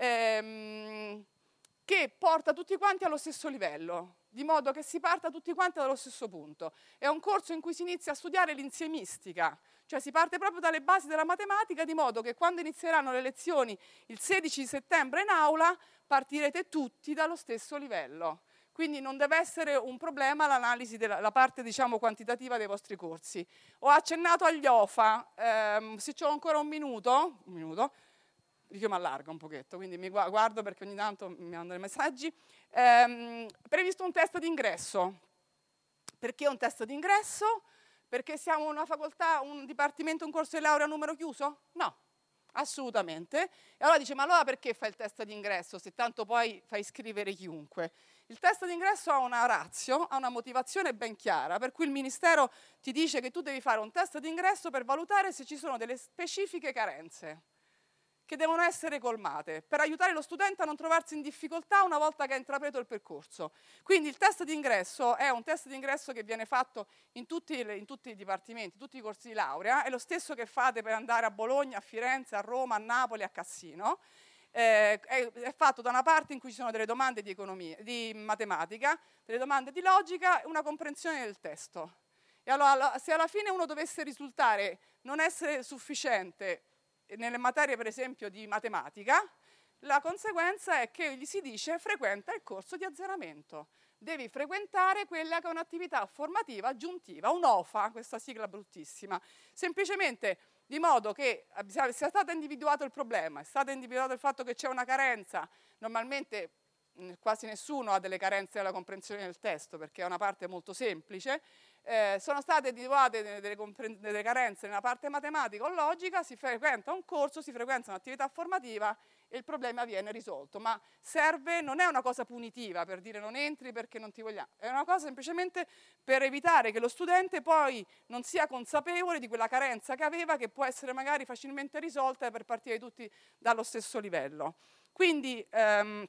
Speaker 6: ehm, che porta tutti quanti allo stesso livello, di modo che si parta tutti quanti dallo stesso punto. È un corso in cui si inizia a studiare l'insiemistica, cioè si parte proprio dalle basi della matematica, di modo che quando inizieranno le lezioni il sedici di settembre in aula, partirete tutti dallo stesso livello. Quindi non deve essere un problema l'analisi della la parte, diciamo, quantitativa dei vostri corsi. Ho accennato agli O F A, ehm, se c'ho ancora un minuto, un minuto, io mi allargo un pochetto, quindi mi guardo perché ogni tanto mi mandano i messaggi. Ehm, previsto un test d'ingresso. Perché un test d'ingresso? Perché siamo una facoltà, un dipartimento, un corso di laurea a numero chiuso? No. Assolutamente. E allora dice: ma allora perché fai il test d'ingresso se tanto poi fai iscrivere chiunque? Il test d'ingresso ha una ratio, ha una motivazione ben chiara, per cui il Ministero ti dice che tu devi fare un test d'ingresso per valutare se ci sono delle specifiche carenze che devono essere colmate, per aiutare lo studente a non trovarsi in difficoltà una volta che ha intrapreso il percorso. Quindi il test d'ingresso è un test d'ingresso che viene fatto in tutti, le, in tutti i dipartimenti, tutti i corsi di laurea, è lo stesso che fate per andare a Bologna, a Firenze, a Roma, a Napoli, a Cassino. Eh, è, è fatto da una parte in cui ci sono delle domande di, economia, di matematica, delle domande di logica e una comprensione del testo. E allora, se alla fine uno dovesse risultare non essere sufficiente nelle materie, per esempio, di matematica, la conseguenza è che gli si dice: frequenta il corso di azzeramento. Devi frequentare quella che è un'attività formativa aggiuntiva, un O F A, questa sigla bruttissima, semplicemente di modo che sia stato individuato il problema, è stato individuato il fatto che c'è una carenza. Normalmente quasi nessuno ha delle carenze nella comprensione del testo, perché è una parte molto semplice. Eh, sono state individuate delle, delle, delle carenze nella parte matematica o logica, si frequenta un corso, si frequenta un'attività formativa e il problema viene risolto. Ma serve, non è una cosa punitiva per dire non entri perché non ti vogliamo, è una cosa semplicemente per evitare che lo studente poi non sia consapevole di quella carenza che aveva, che può essere magari facilmente risolta per partire tutti dallo stesso livello. Quindi, ehm,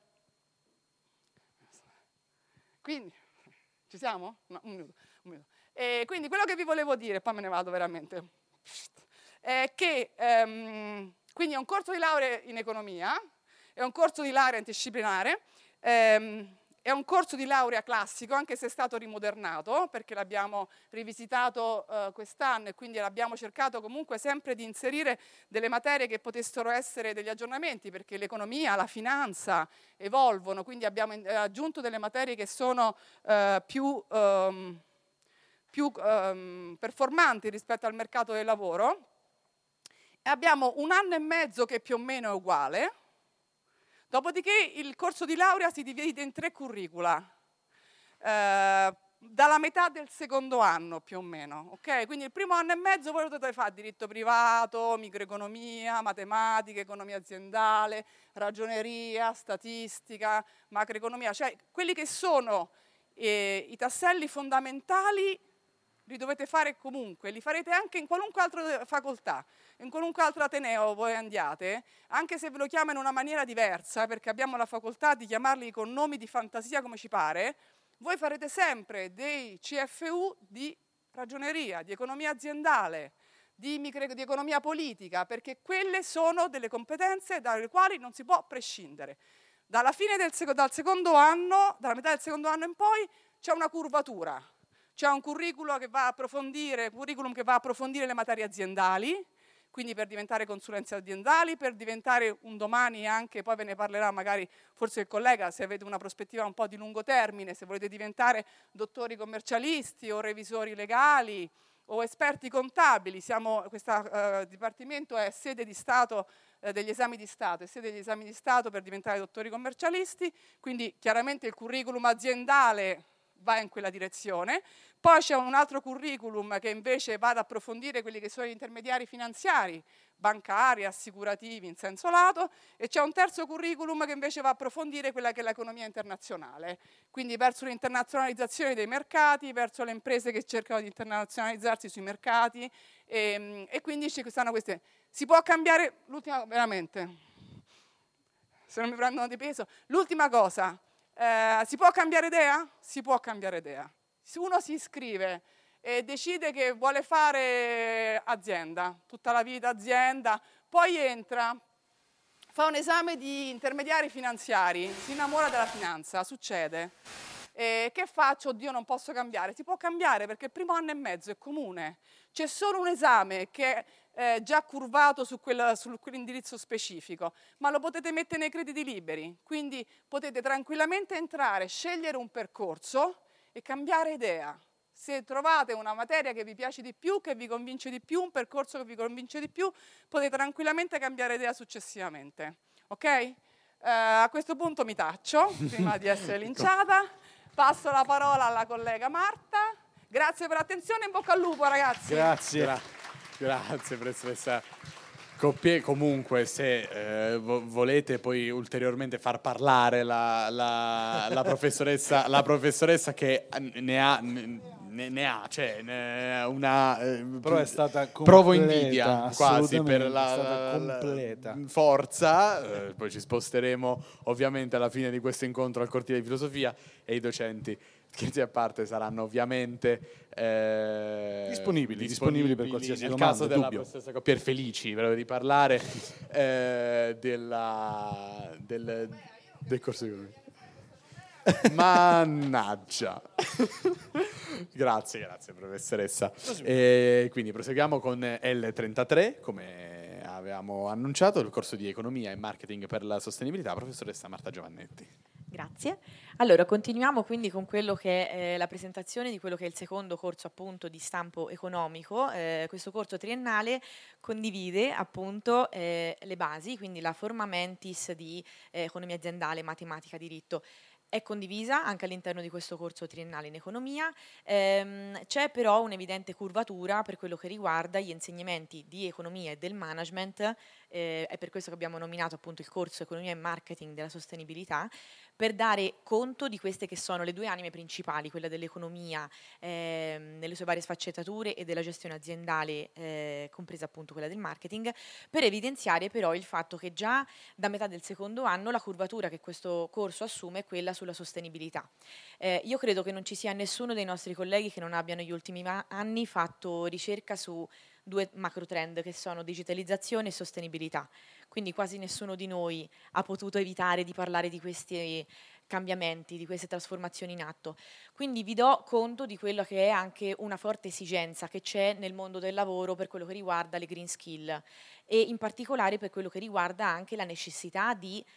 Speaker 6: quindi ci siamo? No, un minuto. Un minuto. E quindi quello che vi volevo dire, poi me ne vado veramente, è che ehm, quindi è un corso di laurea in economia, è un corso di laurea interdisciplinare, ehm, è un corso di laurea classico, anche se è stato rimodernato, perché l'abbiamo rivisitato eh, quest'anno e quindi l'abbiamo cercato comunque sempre di inserire delle materie che potessero essere degli aggiornamenti, perché l'economia, la finanza evolvono, quindi abbiamo aggiunto delle materie che sono eh, più... Ehm, più um, performanti rispetto al mercato del lavoro, e abbiamo un anno e mezzo che più o meno è uguale, dopodiché il corso di laurea si divide in tre curricula, eh, dalla metà del secondo anno più o meno, ok? Quindi il primo anno e mezzo voi dovete fare diritto privato, microeconomia, matematica, economia aziendale, ragioneria, statistica, macroeconomia, cioè quelli che sono eh, i tasselli fondamentali li dovete fare comunque, li farete anche in qualunque altra facoltà, in qualunque altro ateneo voi andiate, anche se ve lo chiamano in una maniera diversa, perché abbiamo la facoltà di chiamarli con nomi di fantasia come ci pare, voi farete sempre dei C F U di ragioneria, di economia aziendale, di, micro, di economia politica, perché quelle sono delle competenze dalle quali non si può prescindere. Dalla fine del sec- dal secondo anno, dalla metà del secondo anno in poi, c'è una curvatura, c'è un curriculum che va a approfondire, curriculum che va a approfondire le materie aziendali, quindi per diventare consulenze aziendali, per diventare un domani anche, poi ve ne parlerà magari forse il collega, se avete una prospettiva un po' di lungo termine, se volete diventare dottori commercialisti o revisori legali o esperti contabili. Siamo, questo uh, dipartimento è sede di Stato uh, degli esami di Stato, è sede degli esami di Stato per diventare dottori commercialisti, quindi chiaramente il curriculum aziendale va in quella direzione. Poi c'è un altro curriculum che invece va ad approfondire quelli che sono gli intermediari finanziari, bancari, assicurativi in senso lato, e c'è un terzo curriculum che invece va a approfondire quella che è l'economia internazionale, quindi verso l'internazionalizzazione dei mercati, verso le imprese che cercano di internazionalizzarsi sui mercati, e, e quindi ci stanno queste. Si può cambiare, l'ultima, veramente, se non mi prendono di peso, l'ultima cosa, eh, si può cambiare idea? Si può cambiare idea. Se uno si iscrive e decide che vuole fare azienda, tutta la vita azienda, poi entra, fa un esame di intermediari finanziari, si innamora della finanza, succede. E che faccio? Oddio, non posso cambiare. Si può cambiare perché il primo anno e mezzo è comune. C'è solo un esame che è già curvato su, quella, su quell'indirizzo specifico, ma lo potete mettere nei crediti liberi. Quindi potete tranquillamente entrare, scegliere un percorso e cambiare idea. Se trovate una materia che vi piace di più, che vi convince di più, un percorso che vi convince di più, potete tranquillamente cambiare idea successivamente. Ok? Eh, a questo punto mi taccio, prima di essere linciata. Passo la parola alla collega Marta. Grazie per l'attenzione, in bocca al lupo ragazzi.
Speaker 2: Grazie. Gra- grazie professoressa Coppie. Comunque se eh, vo- volete poi ulteriormente far parlare la, la, la, professoressa, la professoressa che ne ha... Ne, ne ha, cioè ne ha una eh,
Speaker 1: però è stata completa,
Speaker 2: provo invidia quasi per la,
Speaker 1: la, la
Speaker 2: forza, eh, poi ci sposteremo ovviamente alla fine di questo incontro al cortile di filosofia e i docenti, scherzi a parte, saranno ovviamente eh,
Speaker 1: disponibili, disponibili per qualsiasi
Speaker 2: nel
Speaker 1: domanda,
Speaker 2: caso della
Speaker 1: dubbio.
Speaker 2: professoressa Coppier, felici però di parlare eh, della, del, del corso di economia. Mannaggia. Grazie, grazie professoressa. E quindi proseguiamo con L trentatré, come avevamo annunciato, il corso di economia e marketing per la sostenibilità, professoressa Marta Giovannetti.
Speaker 7: Grazie. Allora, continuiamo quindi con quello che è la presentazione di quello che è il secondo corso appunto di stampo economico. Eh, questo corso triennale condivide appunto eh, le basi, quindi la forma mentis di eh, economia aziendale, matematica, diritto. È condivisa anche all'interno di questo corso triennale in economia, ehm, c'è però un'evidente curvatura per quello che riguarda gli insegnamenti di economia e del management, eh, è per questo che abbiamo nominato appunto il corso economia e marketing della sostenibilità, per dare conto di queste che sono le due anime principali, quella dell'economia ehm, nelle sue varie sfaccettature e della gestione aziendale, eh, compresa appunto quella del marketing, per evidenziare però il fatto che già da metà del secondo anno la curvatura che questo corso assume è quella sulla sostenibilità. Eh, io credo che non ci sia nessuno dei nostri colleghi che non abbia negli ultimi ma- anni fatto ricerca su due macro trend che sono digitalizzazione e sostenibilità. Quindi quasi nessuno di noi ha potuto evitare di parlare di questi cambiamenti, di queste trasformazioni in atto. Quindi vi do conto di quella che è anche una forte esigenza che c'è nel mondo del lavoro per quello che riguarda le green skill e in particolare per quello che riguarda anche la necessità di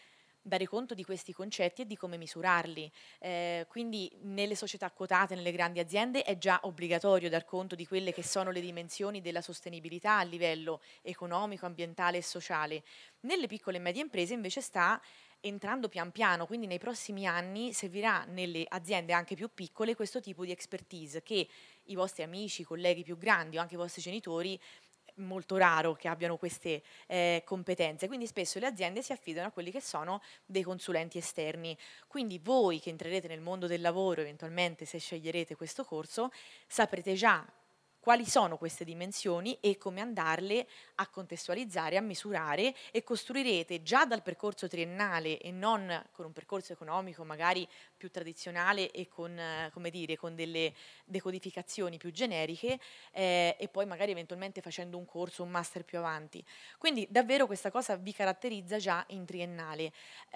Speaker 7: dare conto di questi concetti e di come misurarli. Eh, quindi nelle società quotate, nelle grandi aziende, è già obbligatorio dar conto di quelle che sono le dimensioni della sostenibilità a livello economico, ambientale e sociale. Nelle piccole e medie imprese invece sta entrando pian piano, quindi nei prossimi anni servirà nelle aziende anche più piccole questo tipo di expertise che i vostri amici, colleghi più grandi o anche i vostri genitori, molto raro che abbiano queste eh, competenze, quindi spesso le aziende si affidano a quelli che sono dei consulenti esterni. Quindi voi che entrerete nel mondo del lavoro, eventualmente se sceglierete questo corso, saprete già quali sono queste dimensioni e come andarle a contestualizzare, a misurare, e costruirete già dal percorso triennale e non con un percorso economico magari più tradizionale e con, eh, come dire, con delle decodificazioni più generiche eh, e poi magari eventualmente facendo un corso, un master più avanti. Quindi davvero questa cosa vi caratterizza già in triennale.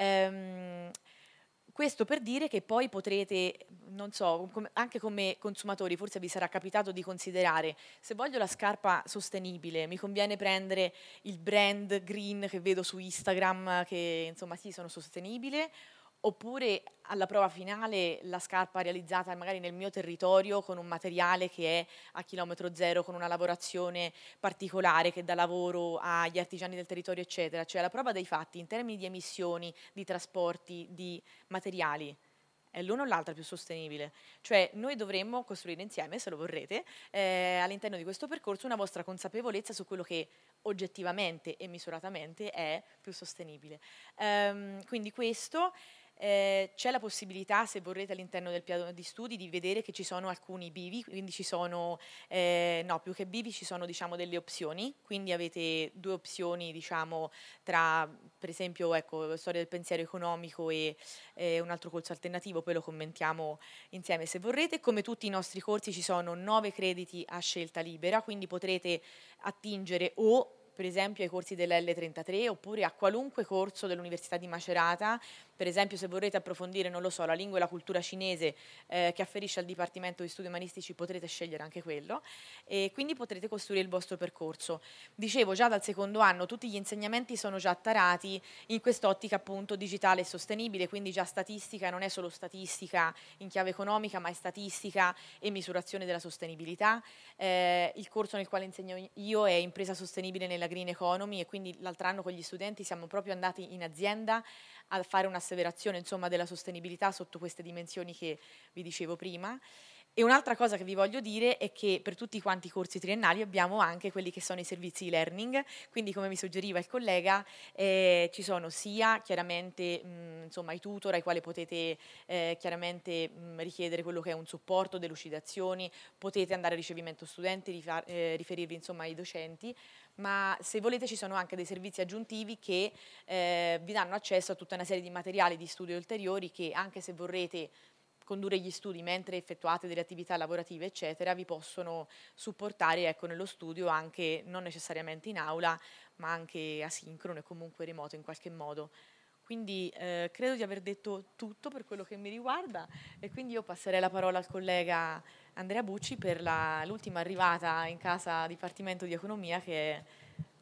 Speaker 7: Ehm, Questo per dire che poi potrete, non so, com- anche come consumatori, forse vi sarà capitato di considerare, se voglio la scarpa sostenibile, mi conviene prendere il brand green che vedo su Instagram, che insomma sì, sono sostenibile, oppure alla prova finale la scarpa realizzata magari nel mio territorio con un materiale che è a chilometro zero, con una lavorazione particolare che dà lavoro agli artigiani del territorio, eccetera. Cioè la prova dei fatti in termini di emissioni, di trasporti, di materiali, è l'uno o l'altra più sostenibile. Cioè noi dovremmo costruire insieme, se lo vorrete, eh, all'interno di questo percorso una vostra consapevolezza su quello che oggettivamente e misuratamente è più sostenibile. Ehm, quindi questo... Eh, c'è la possibilità, se vorrete, all'interno del piano di studi di vedere che ci sono alcuni bivi, quindi ci sono, eh, no, più che bivi ci sono diciamo delle opzioni, quindi avete due opzioni diciamo tra, per esempio, ecco, storia del pensiero economico e eh, un altro corso alternativo, poi lo commentiamo insieme se vorrete. Come tutti i nostri corsi ci sono nove crediti a scelta libera, quindi potrete attingere o per esempio ai corsi della L trentatré oppure a qualunque corso dell'Università di Macerata. Per esempio se vorrete approfondire, non lo so, la lingua e la cultura cinese eh, che afferisce al Dipartimento di Studi Umanistici, potrete scegliere anche quello e quindi potrete costruire il vostro percorso. Dicevo, già dal secondo anno tutti gli insegnamenti sono già tarati in quest'ottica appunto digitale e sostenibile, quindi già statistica, non è solo statistica in chiave economica, ma è statistica e misurazione della sostenibilità. Eh, il corso nel quale insegno io è impresa sostenibile nella green economy e quindi l'altro anno con gli studenti siamo proprio andati in azienda a fare un'asseverazione insomma della sostenibilità sotto queste dimensioni che vi dicevo prima. E un'altra cosa che vi voglio dire è che per tutti quanti i corsi triennali abbiamo anche quelli che sono i servizi e-learning, quindi come mi suggeriva il collega eh, ci sono sia chiaramente mh, insomma i tutor ai quali potete eh, chiaramente mh, richiedere quello che è un supporto, delucidazioni, potete andare a ricevimento studenti, rifar, eh, riferirvi insomma ai docenti, ma se volete ci sono anche dei servizi aggiuntivi che eh, vi danno accesso a tutta una serie di materiali di studio ulteriori che anche se vorrete condurre gli studi mentre effettuate delle attività lavorative eccetera vi possono supportare ecco, nello studio anche non necessariamente in aula ma anche asincrono e comunque remoto in qualche modo. Quindi eh, credo di aver detto tutto per quello che mi riguarda e quindi io passerei la parola al collega Andrea Bucci per la, l'ultima arrivata in casa Dipartimento di Economia che è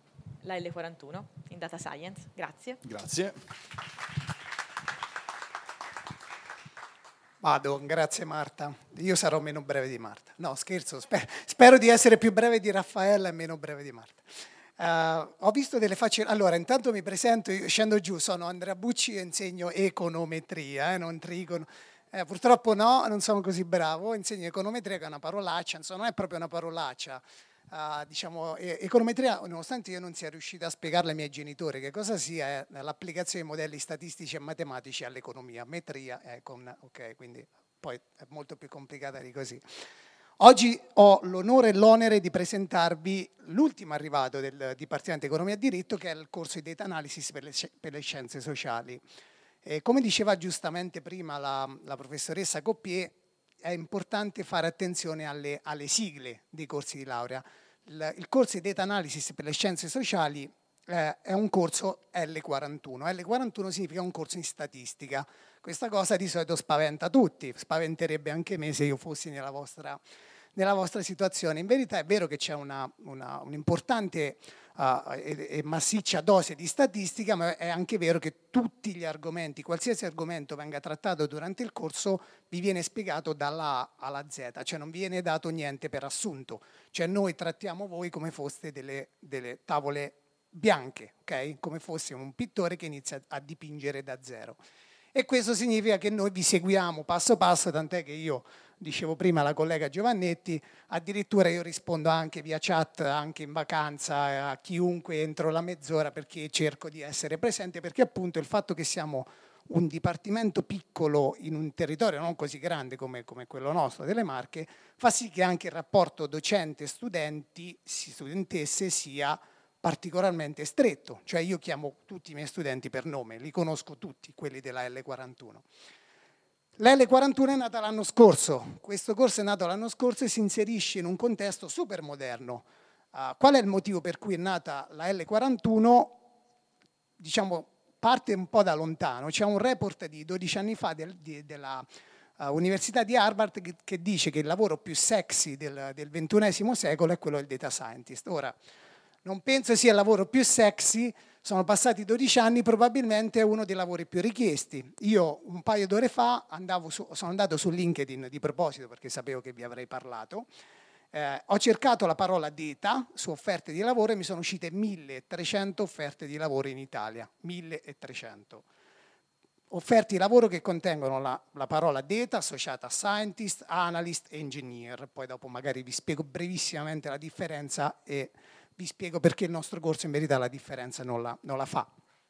Speaker 7: la L quarantuno in Data Science. Grazie.
Speaker 1: Grazie.
Speaker 8: Vado, grazie Marta. Io sarò meno breve di Marta. No, scherzo, spero, spero di essere più breve di Raffaella e meno breve di Marta. Uh, ho visto delle facce... Allora, intanto mi presento, io scendo giù, sono Andrea Bucci e insegno econometria, eh, non trigono. Eh, purtroppo no, non sono così bravo, insegno econometria che è una parolaccia, insomma non è proprio una parolaccia. Uh, diciamo, e- econometria, nonostante io non sia riuscito a spiegarle ai miei genitori che cosa sia, è l'applicazione di modelli statistici e matematici all'economia. Metria è con... ok, quindi poi è molto più complicata di così. Oggi ho l'onore e l'onere di presentarvi l'ultimo arrivato del Dipartimento di Economia e Diritto, che è il corso di Data Analysis per le, per le scienze sociali. E come diceva giustamente prima la, la professoressa Coppier, è importante fare attenzione alle, alle sigle dei corsi di laurea. Il, il corso di Data Analysis per le scienze sociali eh, è un corso L quarantuno. L quarantuno significa un corso in statistica. Questa cosa di solito spaventa tutti, spaventerebbe anche me se io fossi nella vostra nella vostra situazione. In verità è vero che c'è una, una, un'importante uh, e, e massiccia dose di statistica, ma è anche vero che tutti gli argomenti, qualsiasi argomento venga trattato durante il corso, vi viene spiegato dalla A alla Z, cioè non viene dato niente per assunto. Cioè noi trattiamo voi come foste delle, delle tavole bianche, ok? Come fosse un pittore che inizia a dipingere da zero. E questo significa che noi vi seguiamo passo passo, tant'è che io, dicevo prima alla collega Giovannetti, addirittura io rispondo anche via chat, anche in vacanza, a chiunque entro la mezz'ora, perché cerco di essere presente, perché appunto il fatto che siamo un dipartimento piccolo in un territorio non così grande come, come quello nostro delle Marche, fa sì che anche il rapporto docente-studenti, studentesse sia particolarmente stretto, cioè io chiamo tutti i miei studenti per nome, li conosco tutti, quelli della L quarantuno. La L quarantuno è nata l'anno scorso, questo corso è nato l'anno scorso e si inserisce in un contesto super moderno. Uh, qual è il motivo per cui è nata la L quarantuno? Diciamo, parte un po' da lontano, c'è un report di dodici anni fa del, di, della uh, Università di Harvard che, che dice che il lavoro più sexy del, del ventunesimo secolo è quello del data scientist. Ora, non penso sia il lavoro più sexy, sono passati dodici anni, probabilmente è uno dei lavori più richiesti. Io un paio d'ore fa andavo su, sono andato su LinkedIn di proposito perché sapevo che vi avrei parlato, eh, ho cercato la parola data su offerte di lavoro e mi sono uscite milletrecento offerte di lavoro in Italia, milletrecento. Offerte di lavoro che contengono la, la parola data associata a scientist, analyst e engineer. Poi dopo magari vi spiego brevissimamente la differenza e vi spiego perché il nostro corso in verità la differenza non la, non la fa.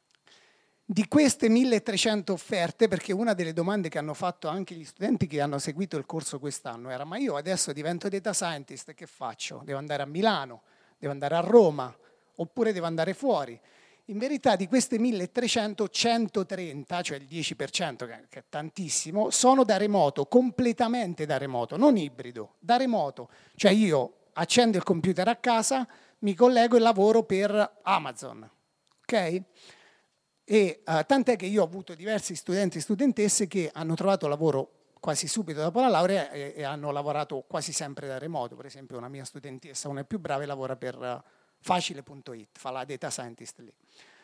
Speaker 8: Di queste milletrecento offerte, perché una delle domande che hanno fatto anche gli studenti che hanno seguito il corso quest'anno era: ma io adesso divento data scientist, che faccio? Devo andare a Milano, devo andare a Roma, oppure devo andare fuori? In verità di queste milletrecento, centotrenta, cioè il dieci per cento, che è tantissimo, sono da remoto, completamente da remoto, non ibrido, da remoto. Cioè io accendo il computer a casa, mi collego e lavoro per Amazon, ok? E uh, tant'è che io ho avuto diversi studenti e studentesse che hanno trovato lavoro quasi subito dopo la laurea e, e hanno lavorato quasi sempre da remoto. Per esempio una mia studentessa, una più brava, lavora per uh, facile punto it, fa la data scientist lì.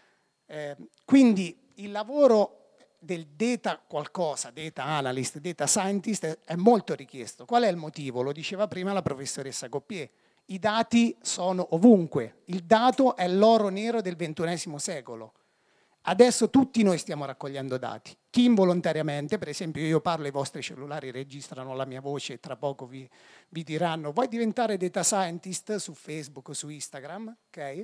Speaker 8: Eh, quindi il lavoro del data qualcosa, data analyst, data scientist è, è molto richiesto. Qual è il motivo? Lo diceva prima la professoressa Coppier. I dati sono ovunque, il dato è l'oro nero del ventunesimo secolo. Adesso tutti noi stiamo raccogliendo dati, chi involontariamente, per esempio io parlo, i vostri cellulari registrano la mia voce e tra poco vi, vi diranno vuoi diventare data scientist su Facebook o su Instagram, ok?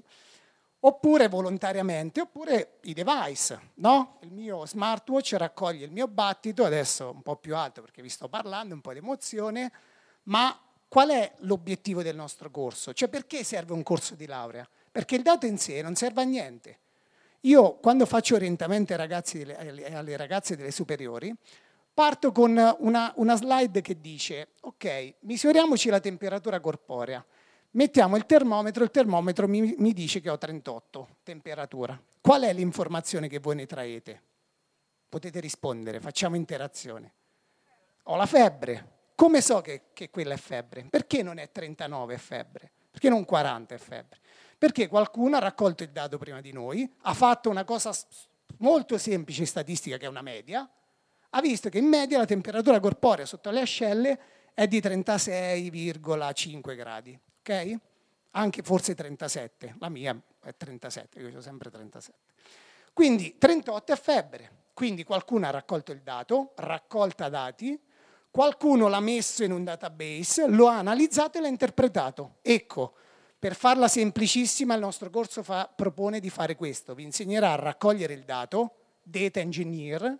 Speaker 8: Oppure volontariamente, oppure i device, no? Il mio smartwatch raccoglie il mio battito, adesso un po' più alto perché vi sto parlando, un po' di emozione, ma qual è l'obiettivo del nostro corso? Cioè perché serve un corso di laurea? Perché il dato in sé non serve a niente. Io quando faccio orientamento ai ragazzi delle, alle ragazze delle superiori, parto con una, una slide che dice, ok, misuriamoci la temperatura corporea, mettiamo il termometro, il termometro mi, mi dice che ho trentotto temperatura. Qual è l'informazione che voi ne traete? Potete rispondere, facciamo interazione. Ho la febbre. Come so che, che quella è febbre? Perché non è trentanove è febbre? Perché non quaranta è febbre? Perché qualcuno ha raccolto il dato prima di noi, ha fatto una cosa molto semplice statistica che è una media, ha visto che in media la temperatura corporea sotto le ascelle è di trentasei virgola cinque gradi, ok? Anche forse trentasette, la mia è trentasette, io ho sempre trentasette. Quindi trentotto è febbre, quindi qualcuno ha raccolto il dato, raccolta dati, qualcuno l'ha messo in un database, lo ha analizzato e l'ha interpretato. Ecco, per farla semplicissima il nostro corso fa, propone di fare questo, vi insegnerà a raccogliere il dato, data engineer,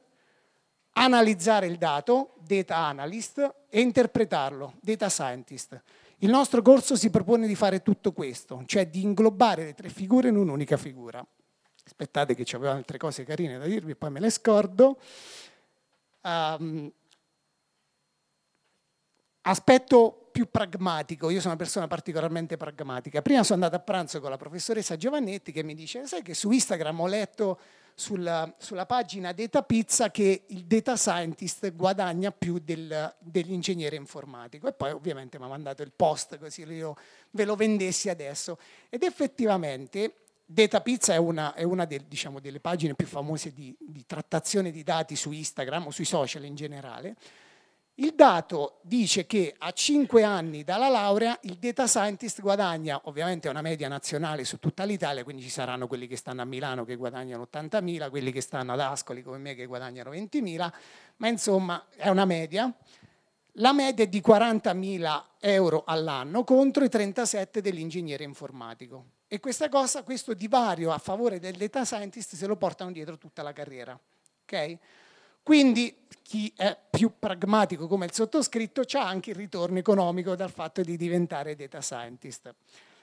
Speaker 8: analizzare il dato, data analyst, e interpretarlo, data scientist. Il nostro corso si propone di fare tutto questo, cioè di inglobare le tre figure in un'unica figura. Aspettate che avevo altre cose carine da dirvi, poi me le scordo. Um, aspetto più pragmatico, io sono una persona particolarmente pragmatica. Prima sono andato a pranzo con la professoressa Giovannetti che mi dice, sai che su Instagram ho letto sulla, sulla pagina Data Pizza che il data scientist guadagna più del, dell'ingegnere informatico, e poi ovviamente mi ha mandato il post così io ve lo vendessi adesso, ed effettivamente Data Pizza è una, è una del, diciamo, delle pagine più famose di, di trattazione di dati su Instagram o sui social in generale. Il dato dice che a cinque anni dalla laurea il data scientist guadagna, ovviamente è una media nazionale su tutta l'Italia, quindi ci saranno quelli che stanno a Milano che guadagnano ottantamila, quelli che stanno ad Ascoli come me che guadagnano ventimila, ma insomma è una media. La media è di quarantamila euro all'anno contro i trentasette dell'ingegnere informatico. E questa cosa, questo divario a favore del data scientist se lo portano dietro tutta la carriera. Ok? Quindi chi è più pragmatico come il sottoscritto c'ha anche il ritorno economico dal fatto di diventare data scientist.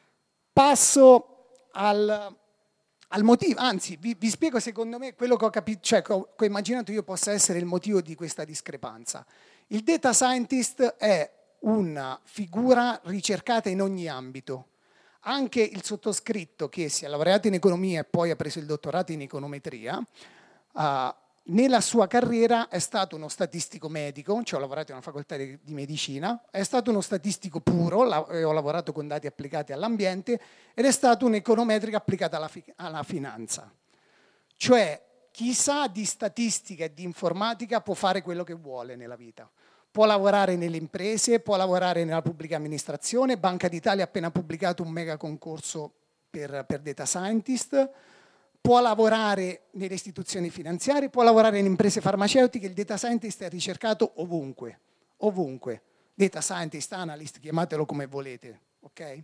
Speaker 8: Passo al, al motivo, anzi vi, vi spiego secondo me quello che ho capito, cioè che ho, che ho immaginato io possa essere il motivo di questa discrepanza. Il data scientist è una figura ricercata in ogni ambito. Anche il sottoscritto che si è laureato in economia e poi ha preso il dottorato in econometria, uh, nella sua carriera è stato uno statistico medico, cioè ho lavorato in una facoltà di, di medicina, è stato uno statistico puro, la, ho lavorato con dati applicati all'ambiente, ed è stato un econometrico applicato alla, fi, alla finanza. Cioè chi sa di statistica e di informatica può fare quello che vuole nella vita. Può lavorare nelle imprese, può lavorare nella pubblica amministrazione. Banca d'Italia ha appena pubblicato un mega concorso per, per data scientist. Può lavorare nelle istituzioni finanziarie, può lavorare in imprese farmaceutiche. Il data scientist è ricercato ovunque, ovunque. Data scientist, analyst, chiamatelo come volete. Okay?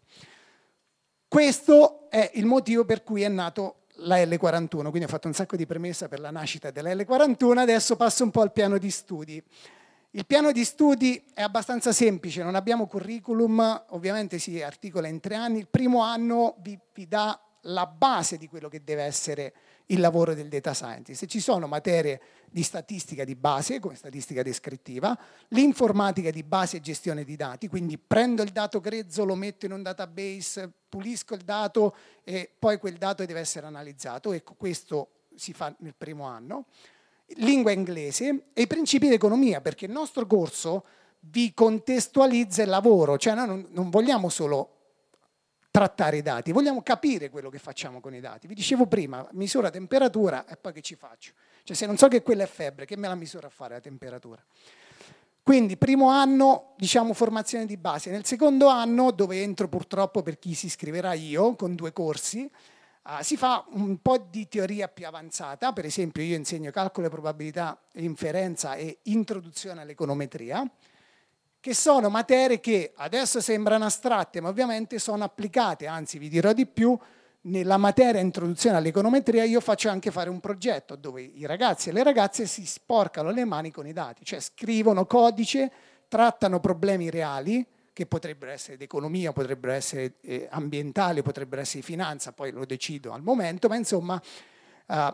Speaker 8: Questo è il motivo per cui è nato la L quarantuno, quindi ho fatto un sacco di premessa per la nascita della L quarantuno, adesso passo un po' al piano di studi. Il piano di studi è abbastanza semplice, non abbiamo curriculum, ovviamente si articola in tre anni. Il primo anno vi, vi dà la base di quello che deve essere il lavoro del data scientist. Ci sono materie di statistica di base, come statistica descrittiva, l'informatica di base e gestione di dati, quindi prendo il dato grezzo, lo metto in un database, pulisco il dato e poi quel dato deve essere analizzato. Ecco, questo si fa nel primo anno. Lingua inglese e i principi di economia, perché il nostro corso vi contestualizza il lavoro, cioè noi non, non vogliamo solo trattare i dati, vogliamo capire quello che facciamo con i dati. Vi dicevo prima, misura temperatura e poi che ci faccio? Cioè se non so che quella è febbre, che me la misura a fare la temperatura? Quindi primo anno, diciamo, formazione di base. Nel secondo anno, dove entro purtroppo per chi si iscriverà io, con due corsi, uh, si fa un po' di teoria più avanzata. Per esempio io insegno calcolo e probabilità, inferenza e introduzione all'econometria, che sono materie che adesso sembrano astratte, ma ovviamente sono applicate, anzi vi dirò di più, nella materia introduzione all'econometria io faccio anche fare un progetto dove i ragazzi e le ragazze si sporcano le mani con i dati, cioè scrivono codice, trattano problemi reali, che potrebbero essere di economia, potrebbero essere eh, ambientali, potrebbero essere di finanza, poi lo decido al momento, ma insomma uh,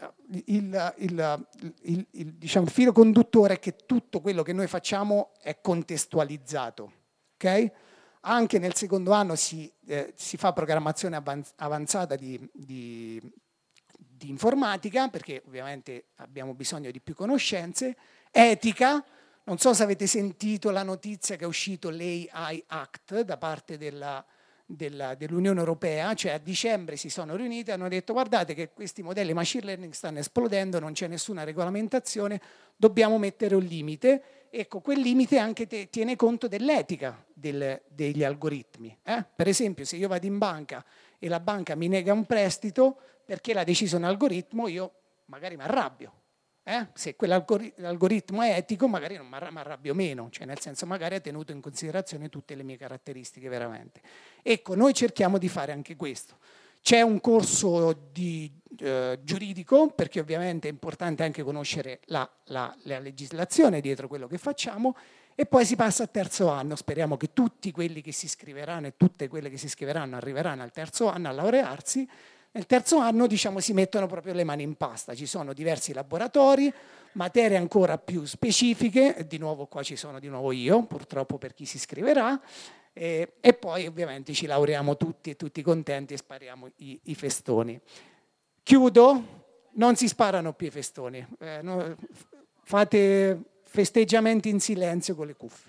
Speaker 8: Il, il, il, il, diciamo, il filo conduttore è che tutto quello che noi facciamo è contestualizzato. Okay? Anche nel secondo anno si, eh, si fa programmazione avanzata di, di, di informatica, perché ovviamente abbiamo bisogno di più conoscenze, etica. Non so se avete sentito la notizia che è uscito l'A I Act da parte della Della, dell'Unione Europea, cioè a dicembre si sono riuniti e hanno detto guardate che questi modelli machine learning stanno esplodendo, non c'è nessuna regolamentazione, dobbiamo mettere un limite. Ecco, quel limite anche te, tiene conto dell'etica del, degli algoritmi. Eh? Per esempio, se io vado in banca e la banca mi nega un prestito perché l'ha deciso un algoritmo, io magari mi arrabbio. Eh? Se quell'algoritmo è etico, magari non mi arrabbio meno, cioè nel senso magari ha tenuto in considerazione tutte le mie caratteristiche veramente. Ecco, noi cerchiamo di fare anche questo. C'è un corso di, eh, giuridico, perché ovviamente è importante anche conoscere la, la, la legislazione dietro quello che facciamo, e poi si passa al terzo anno. Speriamo che tutti quelli che si iscriveranno e tutte quelle che si iscriveranno arriveranno al terzo anno a laurearsi. Nel terzo anno, diciamo, si mettono proprio le mani in pasta, ci sono diversi laboratori, materie ancora più specifiche, di nuovo qua ci sono di nuovo io, purtroppo per chi si iscriverà, e, e poi ovviamente ci laureiamo tutti e tutti contenti e spariamo i, i festoni. Chiudo, non si sparano più i festoni, eh, no, fate festeggiamenti in silenzio con le cuffie.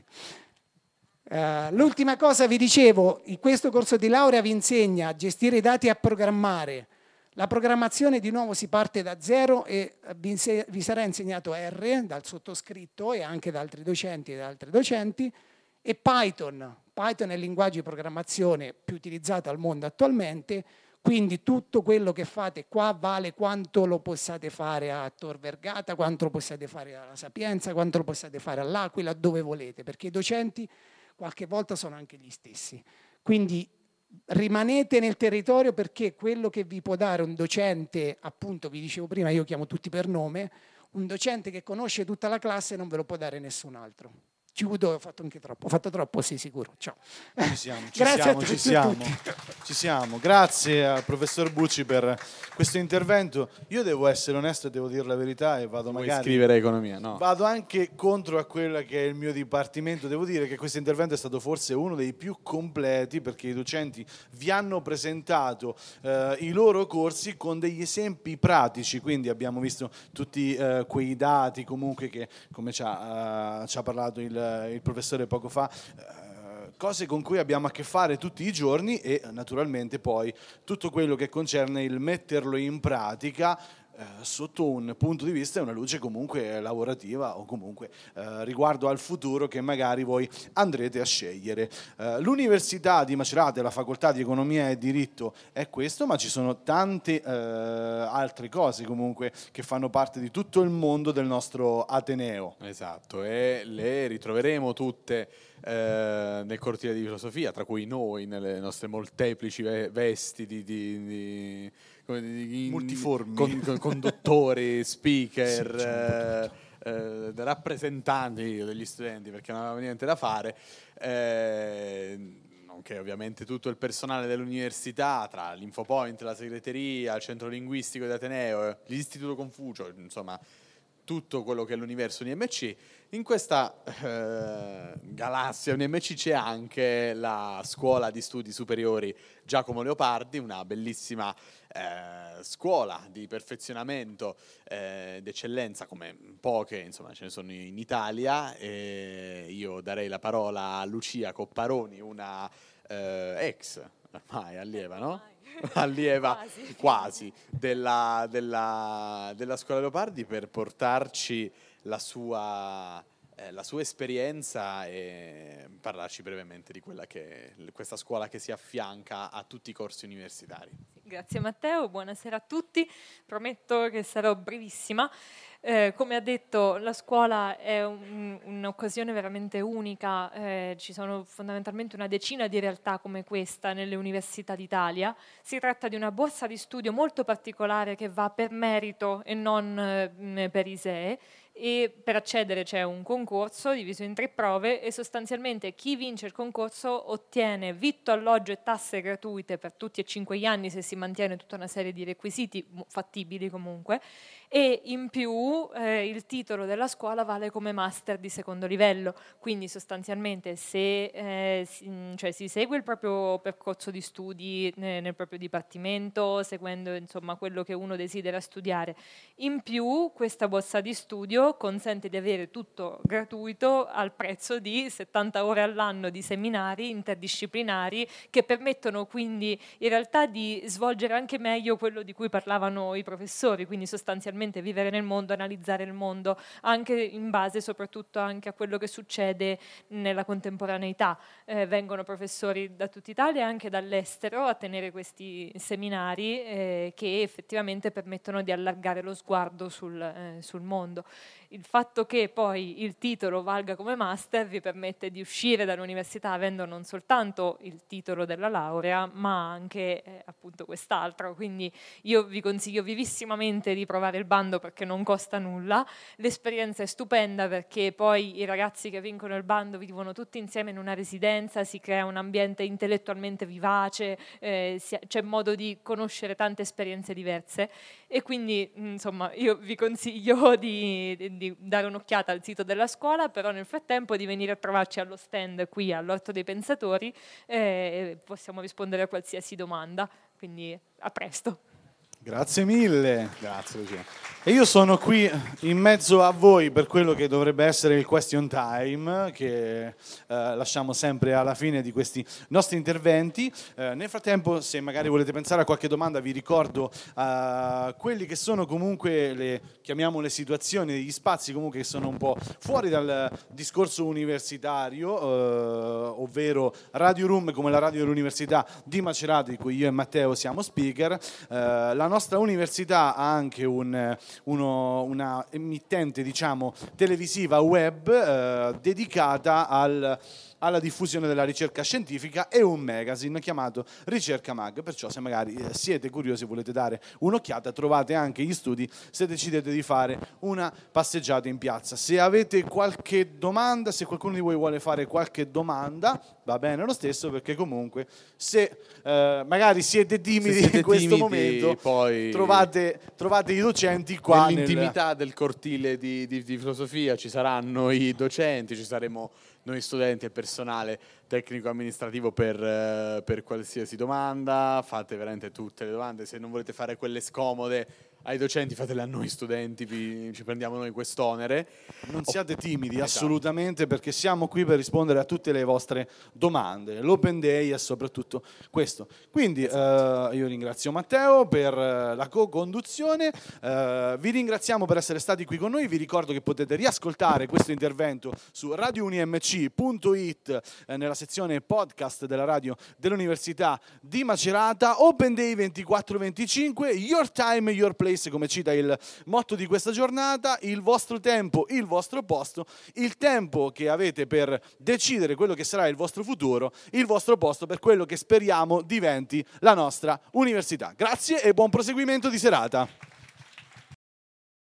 Speaker 8: Uh, l'ultima cosa vi dicevo, in questo corso di laurea vi insegna a gestire i dati e a programmare. La programmazione di nuovo si parte da zero e vi, inse- vi sarà insegnato R dal sottoscritto e anche da altri docenti e da altri docenti, e Python. Python è il linguaggio di programmazione più utilizzato al mondo attualmente, quindi tutto quello che fate qua vale quanto lo possiate fare a Tor Vergata, quanto lo possiate fare alla Sapienza, quanto lo possiate fare all'Aquila, dove volete, perché i docenti qualche volta sono anche gli stessi. Quindi rimanete nel territorio, perché quello che vi può dare un docente, appunto vi dicevo prima, io chiamo tutti per nome, un docente che conosce tutta la classe non ve lo può dare nessun altro. Chiudo, ho fatto anche troppo, ho fatto troppo, sì, sicuro. Ciao.
Speaker 1: Ci siamo, ci
Speaker 8: Grazie
Speaker 1: siamo,
Speaker 8: a
Speaker 1: ci
Speaker 8: tutti,
Speaker 1: siamo,
Speaker 8: tutti.
Speaker 1: ci siamo. Grazie al professor Bucci per questo intervento. Io devo essere onesto e devo dire la verità e vado
Speaker 2: Vuoi
Speaker 1: magari...
Speaker 2: scrivere economia? No.
Speaker 1: Vado anche contro a quello che è il mio dipartimento. Devo dire che questo intervento è stato forse uno dei più completi, perché i docenti vi hanno presentato eh, i loro corsi con degli esempi pratici, quindi abbiamo visto tutti eh, quei dati comunque che, come ci ha, uh, ci ha parlato il, il professore poco fa, uh, cose con cui abbiamo a che fare tutti i giorni, e naturalmente poi tutto quello che concerne il metterlo in pratica Eh, sotto un punto di vista e una luce comunque lavorativa, o comunque eh, riguardo al futuro che magari voi andrete a scegliere. Eh, L'Università di Macerata e la Facoltà di Economia e Diritto è questo, ma ci sono tante eh, altre cose comunque che fanno parte di tutto il mondo del nostro Ateneo.
Speaker 2: Esatto, e le ritroveremo tutte eh, nel cortile di filosofia, tra cui noi nelle nostre molteplici ve- vesti di... di, di In,
Speaker 1: multiformi,
Speaker 2: con, con, conduttori, speaker,
Speaker 1: sì,
Speaker 2: eh, eh, rappresentanti degli studenti, perché non aveva niente da fare, eh, nonché ovviamente tutto il personale dell'università, tra l'Infopoint, la segreteria, il centro linguistico di Ateneo, l'Istituto Confucio, insomma tutto quello che è l'universo U N M C. In questa eh, galassia U N M C c'è anche la scuola di studi superiori Giacomo Leopardi, una bellissima eh, scuola di perfezionamento eh, d'eccellenza, come poche, insomma, ce ne sono in Italia. E io darei la parola a Lucia Copparoni, una eh, ex, ormai allieva, no? allieva quasi, quasi della, della, della scuola Leopardi, per portarci la sua, eh, la sua esperienza e parlarci brevemente di quella che è questa scuola che si affianca a tutti i corsi universitari.
Speaker 9: Grazie Matteo, buonasera a tutti, prometto che sarò brevissima. Eh, come ha detto, la scuola è un, un'occasione veramente unica, eh, ci sono fondamentalmente una decina di realtà come questa nelle università d'Italia. Si tratta di una borsa di studio molto particolare che va per merito e non eh, per ISEE, e per accedere c'è un concorso diviso in tre prove e sostanzialmente chi vince il concorso ottiene vitto, alloggio e tasse gratuite per tutti e cinque gli anni, se si mantiene tutta una serie di requisiti fattibili comunque, e in più eh, il titolo della scuola vale come master di secondo livello, quindi sostanzialmente se eh, si, cioè si segue il proprio percorso di studi nel, nel proprio dipartimento, seguendo insomma quello che uno desidera studiare, in più questa borsa di studio consente di avere tutto gratuito al prezzo di settanta ore all'anno di seminari interdisciplinari che permettono quindi in realtà di svolgere anche meglio quello di cui parlavano i professori, quindi sostanzialmente vivere nel mondo, analizzare il mondo anche in base soprattutto anche a quello che succede nella contemporaneità. Eh, vengono professori da tutta Italia e anche dall'estero a tenere questi seminari eh, che effettivamente permettono di allargare lo sguardo sul, eh, sul mondo. il fatto che poi il titolo valga come master vi permette di uscire dall'università avendo non soltanto il titolo della laurea, ma anche eh, appunto quest'altro. Quindi io vi consiglio vivissimamente di provare il bando perché non costa nulla. L'esperienza è stupenda perché poi i ragazzi che vincono il bando vivono tutti insieme in una residenza, si crea un ambiente intellettualmente vivace, eh, si, c'è modo di conoscere tante esperienze diverse e quindi insomma io vi consiglio di, di, di dare un'occhiata al sito della scuola, però nel frattempo di venire a trovarci allo stand qui all'Orto dei Pensatori e eh, possiamo rispondere a qualsiasi domanda, quindi a presto.
Speaker 1: Grazie mille.
Speaker 2: Grazie Lucia.
Speaker 1: E io sono qui in mezzo a voi per quello che dovrebbe essere il question time, che eh, lasciamo sempre alla fine di questi nostri interventi. Eh, nel frattempo, se magari volete pensare a qualche domanda, vi ricordo uh, quelli che sono comunque le, chiamiamole situazioni, degli spazi comunque che sono un po' fuori dal discorso universitario, eh, ovvero Radio Room come la radio dell'Università di Macerata, di cui io e Matteo siamo speaker. Eh, la nostra università ha anche un Uno, una emittente diciamo televisiva web eh, dedicata al, alla diffusione della ricerca scientifica e un magazine chiamato Ricerca Mag, perciò se magari eh, siete curiosi e volete dare un'occhiata trovate anche gli studi se decidete di fare una passeggiata in piazza. Se avete qualche domanda, se qualcuno di voi vuole fare qualche domanda va bene lo stesso, perché comunque se eh, magari siete timidi
Speaker 2: se siete
Speaker 1: in questo
Speaker 2: timidi,
Speaker 1: momento
Speaker 2: poi
Speaker 1: trovate, trovate i docenti qua
Speaker 2: nell'intimità
Speaker 1: nel...
Speaker 2: del cortile di, di, di filosofia, ci saranno i docenti, ci saremo noi studenti e personale tecnico amministrativo per, eh, per qualsiasi domanda. Fate veramente tutte le domande, se non volete fare quelle scomode ai docenti fatele a noi studenti, vi, ci prendiamo noi quest'onere.
Speaker 1: Non siate timidi,
Speaker 2: Esatto.
Speaker 1: assolutamente, perché siamo qui per rispondere a tutte le vostre domande, l'Open Day è soprattutto questo. Quindi eh, io ringrazio Matteo per la co-conduzione, eh, vi ringraziamo per essere stati qui con noi, vi ricordo che potete riascoltare questo intervento su radio unimc punto it eh, nella sezione podcast della radio dell'Università di Macerata. Open Day ventiquattro venticinque, your time, your place, come cita il motto di questa giornata, il vostro tempo, il vostro posto, il tempo che avete per decidere quello che sarà il vostro futuro, il vostro posto per quello che speriamo diventi la nostra università. Grazie e buon proseguimento di serata.